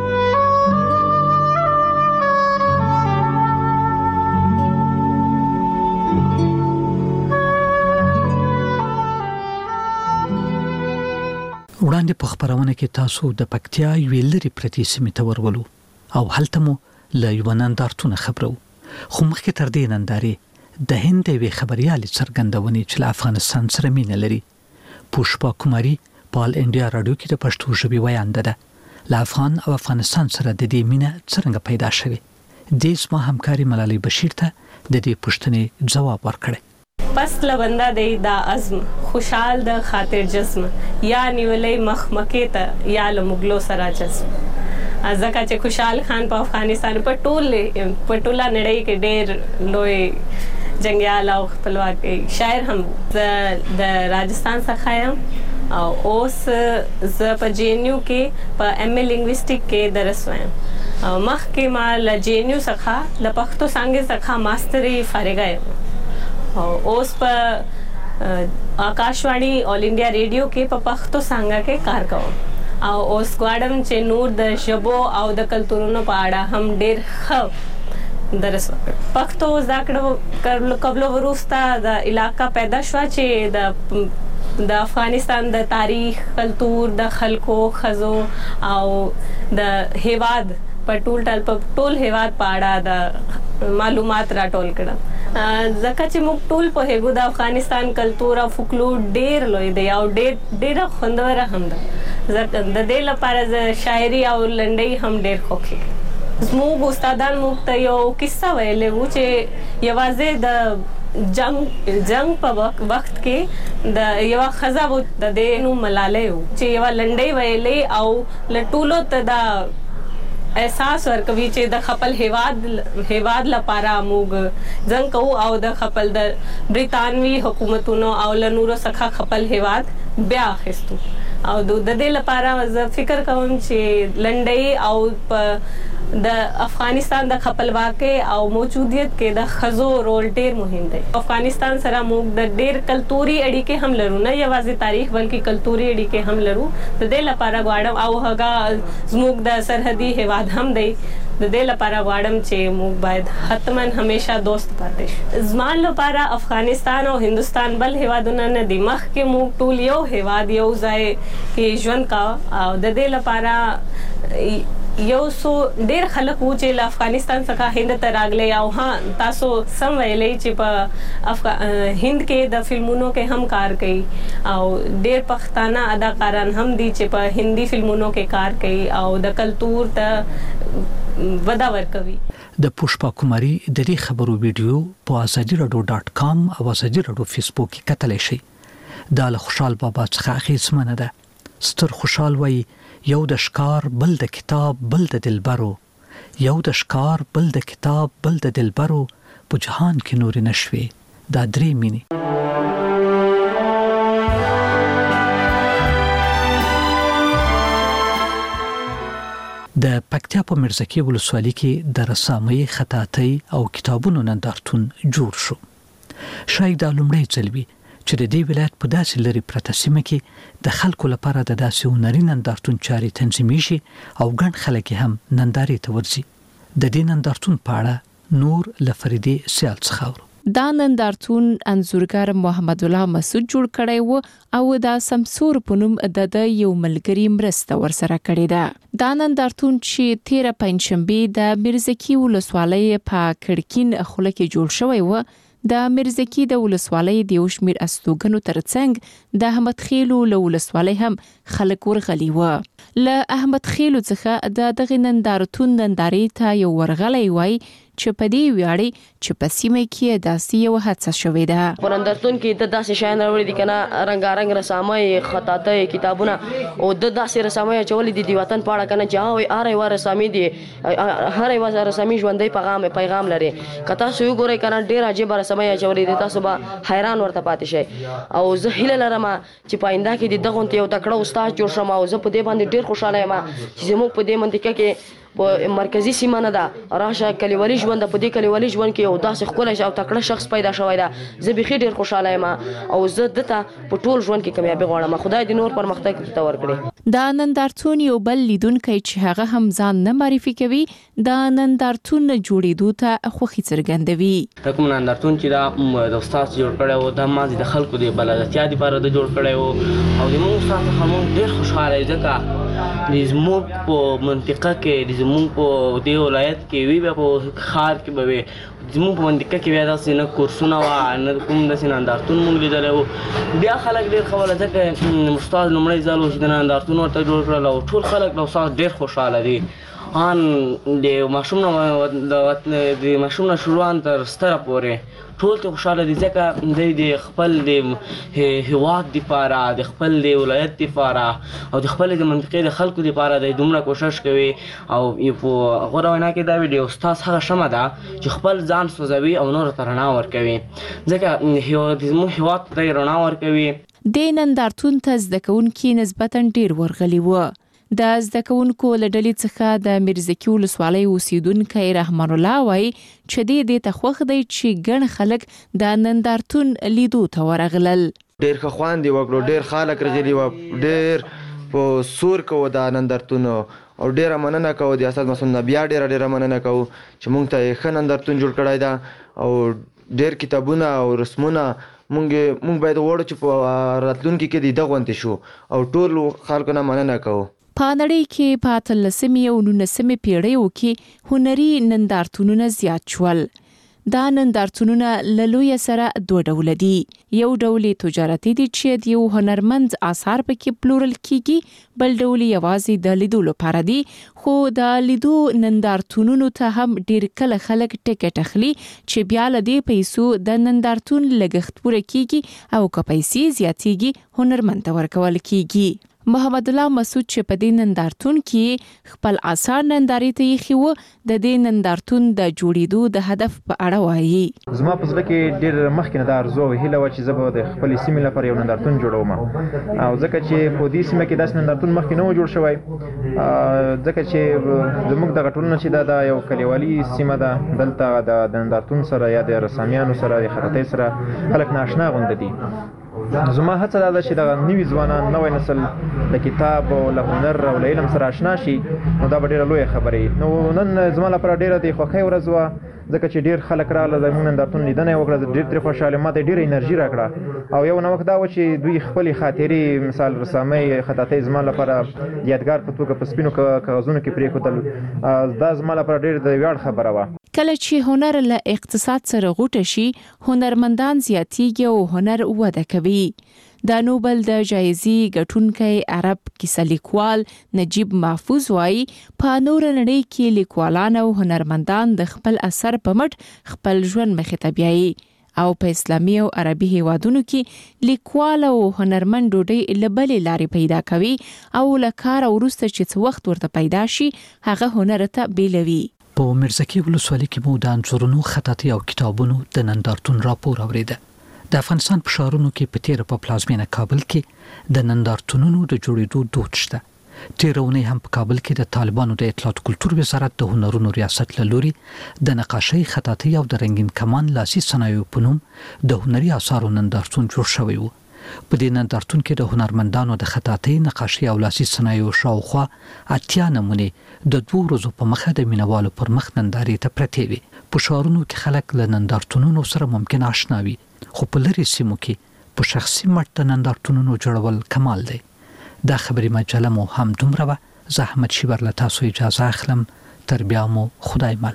وړاندې په خبرونه کې تاسو د پکتیا ویلری پرتی سیمه ته ورولو او هلته مو له یو نندارتون خبرو خو مخکې تر دې نندارې د هند وی خبريالي څرګندونې چې افغانستان سره مینه لري پوشپا کوماری پال انډیا رادیو کې د پښتو ژبې ویاند ده له افغان او افغانستان سره د دې مینه څنګه پیدا شوه د اسما همکاري ملالي بشیر ته د دې پوښتنې جواب ورکړ پس لبنده دی دا عزم خوشحال د خاطر جسم یا نیولې مخمکه ته یا لمغلو سره جسم ازکه چې خوشحال خان په افغانستان په ټول په ټوله نړۍ کې ډېر لوی جنگیال او خپلواک شاعر هم د راجستان څخه یم او اوس ز په جینیو کې په ایم ای لینګویسټیک کې درس وایم او مخکې ما ل جینیو څخه ل پښتو څنګه څخه ماستري فارغه یم او اوس په آکاشوانی آل انډیا ریډیو کې په پښتو څنګه کې کار کوم او اوس غواړم چې نور د شبو او د کلتورونو په اړه هم ډېر ښه درس وکړم پښتو زده کړو وروسته د علاقې پیدا شو چې د د افغانستان د تاریخ کلتور د خلکو خزو او د هیواد په ټول ټول په ټول هیواد په اړه د معلومات راټول کړم ځکه چې موږ ټول په هغه د افغانستان کلتور او فولکلور ډیر لوی دی او ډیر ډیر خوندور هم ده. ځکه د دې لپاره شاعري او لنډۍ هم ډیر خوښي. زموږ استادان موږ ته یو قصه ویلې و چې یوازې د جنگ جنگ په وخت کې د یو خزا و د دې نو ملالۍ و چې یو لنډۍ ویلې او لټولو ته دا احساس ورکوي چې د خپل هیواد هیواد لپاره موږ جنگ کوو او د خپل د بریتانوي حکومتونو او له نورو څخه خپل هیواد بیا اخیستو او د دې لپاره زه فکر کوم چې لنډۍ او په د افغانستان د خپلواکۍ او موجودیت کې د خزو رول ډیر مهم دی. افغانستان سره موږ د ډیر کلتوري اړیکې هم لرو، نه یوازې تاریخ بلکې کلتوري اړیکې هم لرو. د دې لپاره غواړم او هغه زموږ د سرحدي هیواد هم دی، د دې لپاره غواړم چې موږ باید حتما همیشه دوست پاتې شو. زما لپاره افغانستان او هندستان بل هیوادونه نه دي، مخکې موږ ټول یو هیواد یو ځای کې ژوند کا او د دې لپاره یو سو ډیر خلک وو چې له افغانستان څخه هند ته راغلي او ها تاسو سم ویلې چې په افغا... هند کې د فلمونو کې هم کار کوي او ډیر پښتانه اداکاران هم دي چې په هندي فلمونو کې کار کوي او د کلتور ته ودا ورکوي. د پوشپا کوماری د دې خبرو ویډیو په ازادي رادیو ډاټ کام او ازادي رادیو فیسبوک کې کتلی شئ. دا له خوشحال بابا څخه اخیستمنه ده. ستر خوشحال وایي یو د شکار بل د کتاب بل د دلبرو، یو د شکار بل د کتاب بل د دلبرو، په جهان کې نور نشوي دا درې مینې. د پکتیا په مرزکي ولسوالۍ کې د رسامۍ، خطاطۍ او کتابونو نندارتون جوړ شو. شاید دا لومړی ځل وي چې د دې ولایت په داسې لرې پرته سیمه کې د خلکو لپاره د داسې هنري نندارتون چارې تنظیمي شي او ګڼ خلک هم نندارې ته ورځي. د دې نندارتون په اړه نور له فریدې سیال څخه اورو. دا نندارتون انځورګر محمد الله مسعود جوړ کړی و او دا سمسور په نوم د د یو ملګری مرسته ورسره کړې ده. دا نندارتون چې تیره پنځشنبه د مرزکي ولسوالۍ په کړکین خوله کې جوړ شوی و، د مرزکي د ولسوالۍ د یو شمېر استوګنو ترڅنګ د احمد خیلو له ولسوالۍ هم خلک ورغلي و. له احمد خیلو څخه د دغه نندارتون نندارې ته یو ورغلی وای چې په دې ویاړي چې په سیمه کې داسې یو هڅه شوې ده. په نندارتون کې د داسې شیان راوړي دي کنه، رنګارنګ رسامۍ، خطاطۍ، کتابونه او د داسې رسامۍ چولې دي د وطن په اړه کنه چې هر یو رسامي دي، هر یو رسامي ژوندۍ پیغام پیغام لري. کته سو ګورئ کنه ډیر عجیب رسامۍ چولې دي، تاسو به حیران ورته پاتې شئ. او زه هیله لرم چې پاینده کې د دغه یو تکړه استاد جوړ شم او زه په دې باندې ډیر خوشاله یم چې زموږ په دې منطقه کې په مرکزی سیمه نه ده راشه کلیوالي ژوند په دې کلیوالي ژوند کې یو داسې ښکلی او تکړه شخص پیدا شوی ده. زه بیخي ډېر خوشحاله یم او زه دته په ټول ژوند کې کامیابي غواړم. خدای دې نور پرمختګ درته ورکړي. دا نندارتون یو بل لیدونکی چې هغه هم ځان نه معرفي کوي دا نندارتون جوړېدو ته خوښي څرګندوي. دا کوم نندارتون چې دا د استاد جوړ کړی و دا مازې د خلکو د بلدتیا دپاره د جوړ کړی و او زموږ استاد څخه موږ ډېر خوشحاله یو ځکه زموږ په منطقه کې زموږ په دې ولایت کې وي بیا په ښار کې به وي زموږ په منطقه کې بیا داسې نه کورسونه وه نه کوم داسې نندارتون موږ لیدلی و. بیا خلک ډېر ښه وله ځکه استاد لومړی ځل و چې د نندارتون ورته جوړ کړل او ټول خلک د استاد ډېر خوشحاله دي. ان د ماشوم نه د ماشوم نه شروع ان تر ستره پورې ټول ته خوشاله دي ځکه دوی د خپل د هیواد دپاره د خپل د ولایت دپاره او د خپل د منطقې د خلکو دپاره دی دومره کوشش کوي او په غوره وینا کې دا وي د استاد هغه شمه ده چې خپل ځان سوځوي او نورو ته رڼا ورکوي ځکه زموږ هیواد ته یې رڼا ورکوي. د نندارتون ته زده کوونکي نسبتا ډېر ورغلي وو. د زده کوونکو له ډلې څخه د مرزکي ولسوالۍ اوسیدونکی رحمان الله وایي چې دې دې ته خوښ دی چې ګڼ خلک د نندارتون لیدو ته ورغلل. ډېر ښه خوند یې وکړو، ډېر خلک راغلي وو، ډېر په سور کوو د نندارتون او ډېره مننه کوو د استاد مسعود نه بیا ډېره ډېره مننه کوو چې موږ ته یې ښه نندارتون جوړ کړی ده او ډېر کتابونه او رسمونه موږ موږ باید غواړو چې په راتلونکي کې د دغه غونډې شو او ټول خلکو نه مننه کوو. په نړۍ کې په اتلسمې او نولسمې پیړیو کې هنري نندارتونونه زیات شول. دا نندارتونونه له لوی سره دوه ډول دي. یو ډول تجارتي دي چې د یو هنرمند آثار پکې پلورل کیږي، بل ډول یوازې د لیدو لپاره دي. خو د لیدو نندارتونونو ته هم ډیر کله خلک ټیکټ اخلي چې بیا له دې پیسو د نندارتون لګښت پوره کیږي او که پیسې زیاتېږي هنرمند ته ورکول کیږي. محمد الله مسعود چې په دې نندارتون کې خپل آثار نندارې ته یې خو د دې نندارتون د جوړېدو د هدف په اړه وایي. زما په زړه کې ډېر مخکې نه د ارزو او هیله وه چې زه به د خپلې سیمې لپاره یو نندارتون جوړوم، او ځکه چې په دې سیمه کې داسې نندارتون مخکې نه و جوړ شوی، ځکه چې زموږ دغه ټولنه چې دا د یو کلیوالي سیمه ده، دلته د نندارتون سره یا د رسامیانو سره د خطاطۍ سره خلک ناشنا غونډه دي. زما هڅه دا ده چې دغه نوي ځوانان، نوی نسل د کتاب او له هنر او له علم سره آشنا شي، نو دا به ډېره لویه خبره وي. نو نن زما لپاره ډېره د خوښۍ ورځ وه، ځکه چې ډېر خلک راغله، زموږ نندارتون لیدنه یې وکړه، ډېر ترې خوشحاله، ما ته ډېره انرژي راکړه. او یو نوښت دا و چې دوی خپلې خاطرې، مثال رسامۍ، خطاطۍ زما لپاره یادګار په توګه په سپینو کاغذونو کې پرېښودل. دا زما لپاره ډېر د ویاړ خبره وه. کله چې هنر له اقتصاد سره غوټه شي، هنرمندان زیاتېږي او هنر وده کوي. د نوبل د جایزې ګټونکی عرب کیسه لیکوال نجیب محفوظ وایي په نور نړۍ کې لیکوالان او هنرمندان د خپل اثر په مټ خپل ژوند مخې ته بیایي، او په اسلامي او عربي هیوادونو کې لیکوال او هنرمند ډوډۍ له بلې لارې پیدا کوي او له کار وروسته چې څه وخت ورته پیدا شي هغه هنر ته بیلوي. په مرزکي ولسوالۍ کې مو د انځورونو، خطاطۍ او کتابونو د نندارتون راپور اوریده. د افغانستان په ښارونو کې په تیره په پلازمینه کابل کې د نندارتونونو د جوړېدو دود شته. تیره اونۍ هم په کابل کې د طالبانو د اطلاعات کلتور وزارت د هنرونو ریاست له لوري د نقاشۍ، خطاطۍ او د رنګین کمان لاسي صنایعو په نوم د هنري آثارو نندارتون جوړ شوی و. په دې نندارتون کې د هنرمندانو د خطاطۍ، نقاشۍ او لاسي صنایعو شاوخوا اتیا نمونې د دوه ورځو په مخه د مینوالو پر مخ نندارې ته پرتې وي. په ښارونو کې خلک له نندارتونونو سره ممکن آشنا وي، خو په لرې سیمو کې په شخصي مټ د نندارتونونو جوړول کمال دی. دا خبري مجله مو هم دومره وه. زه احمد شیبر له تاسو اجازه اخلم. تر بیا مو خدای مل.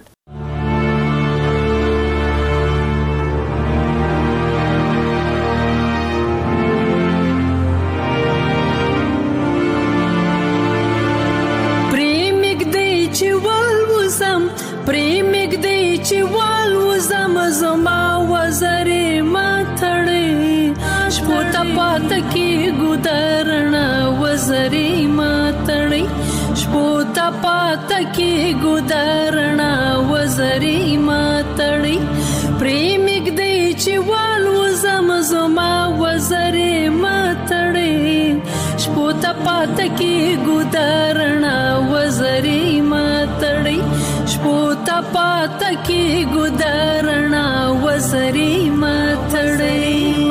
پریمګ دی چې وال وزم زما وزرې ماتړې، شپو ته پاته کې ګودرنا وزرې ماتړې، شپو ته پاته کې ګودرنا وزرې ماتړې. پریمګ دی چې وال وزم زما وزرې ماتړې، شپو ته پاته کې ګودرنا وزرې ماتړې، شپو ته پاته کې ګودرنا وزرې ماتړې.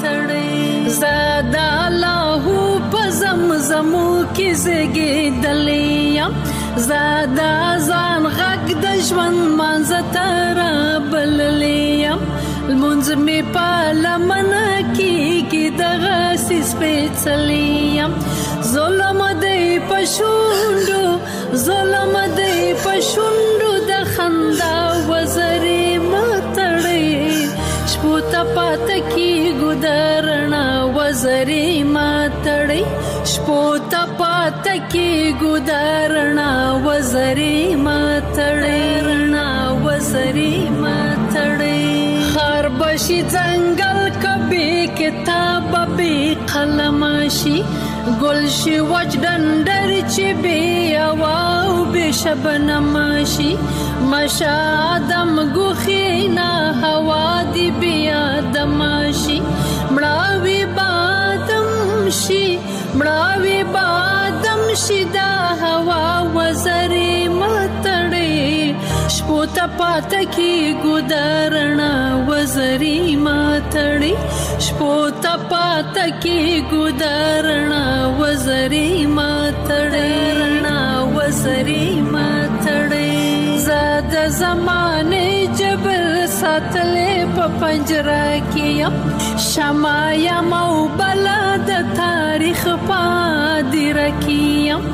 زاده الله په زمزمو کې زګېدلې یم، زاده ځان غږ د ژوند منځ ته رابللې یم، لمونځ مې په لمنه کېږي دغسې سپېڅلې یم. ظلم دی په شونډو، ظلم دی په شونډو د خندا وزرې ماتړې، شپو ته پاته کې ګودرنا وزرې ماتړې، شپو ته پاته کې ګودرنا وزرې ماتړې، وزرې ماتړې. خار بشي ځنګل کبي کتاب به قلم شي، ګل شي وچ ډنډر چې بې هوا او بې شبنم شي، مشه آدم ګوښې نه هوا دې بې آدم شي، مړاوي بادم شي، مړاوي بادم شي دا هوا وزرې ماتړې، شپو ته پاته کې ګودرنا وزرې ماتړې، شپو ته پاته کې ګودرنا وزرې ماتړې، وزرې ماتړې. زاد زمانه جبر ساتلې په پنجره کې یم، شمع یم او بلا د تاریخ پادره کې یم،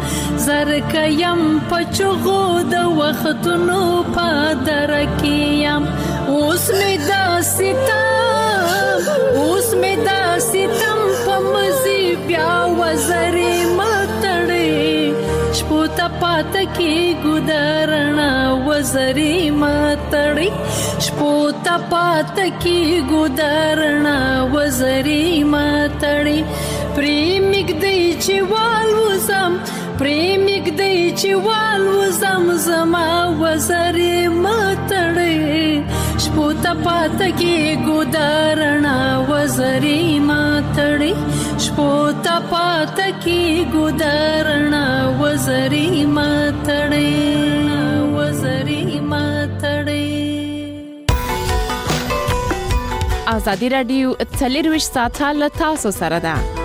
زرکه یم په چغو د وختونو پادره کې یم، اوس مې دا ستم اوس مې دا ستم په مزي بیا وزرې متړې شپو ته پات کې ګدارنا وزرې متړې شپو ته پات کې ګدارنا وزرې متړې پریمګ دی چې والوزم پریمګ دی چې والوزم زما وزرې متړې شپو ته پات کې ګدارنا وزرې متړې شپو ته پات کې ګدارنا وزرې متړې وزرې متړې ازادي رادیو څلور ویشت ساعته له تاسو سره ده.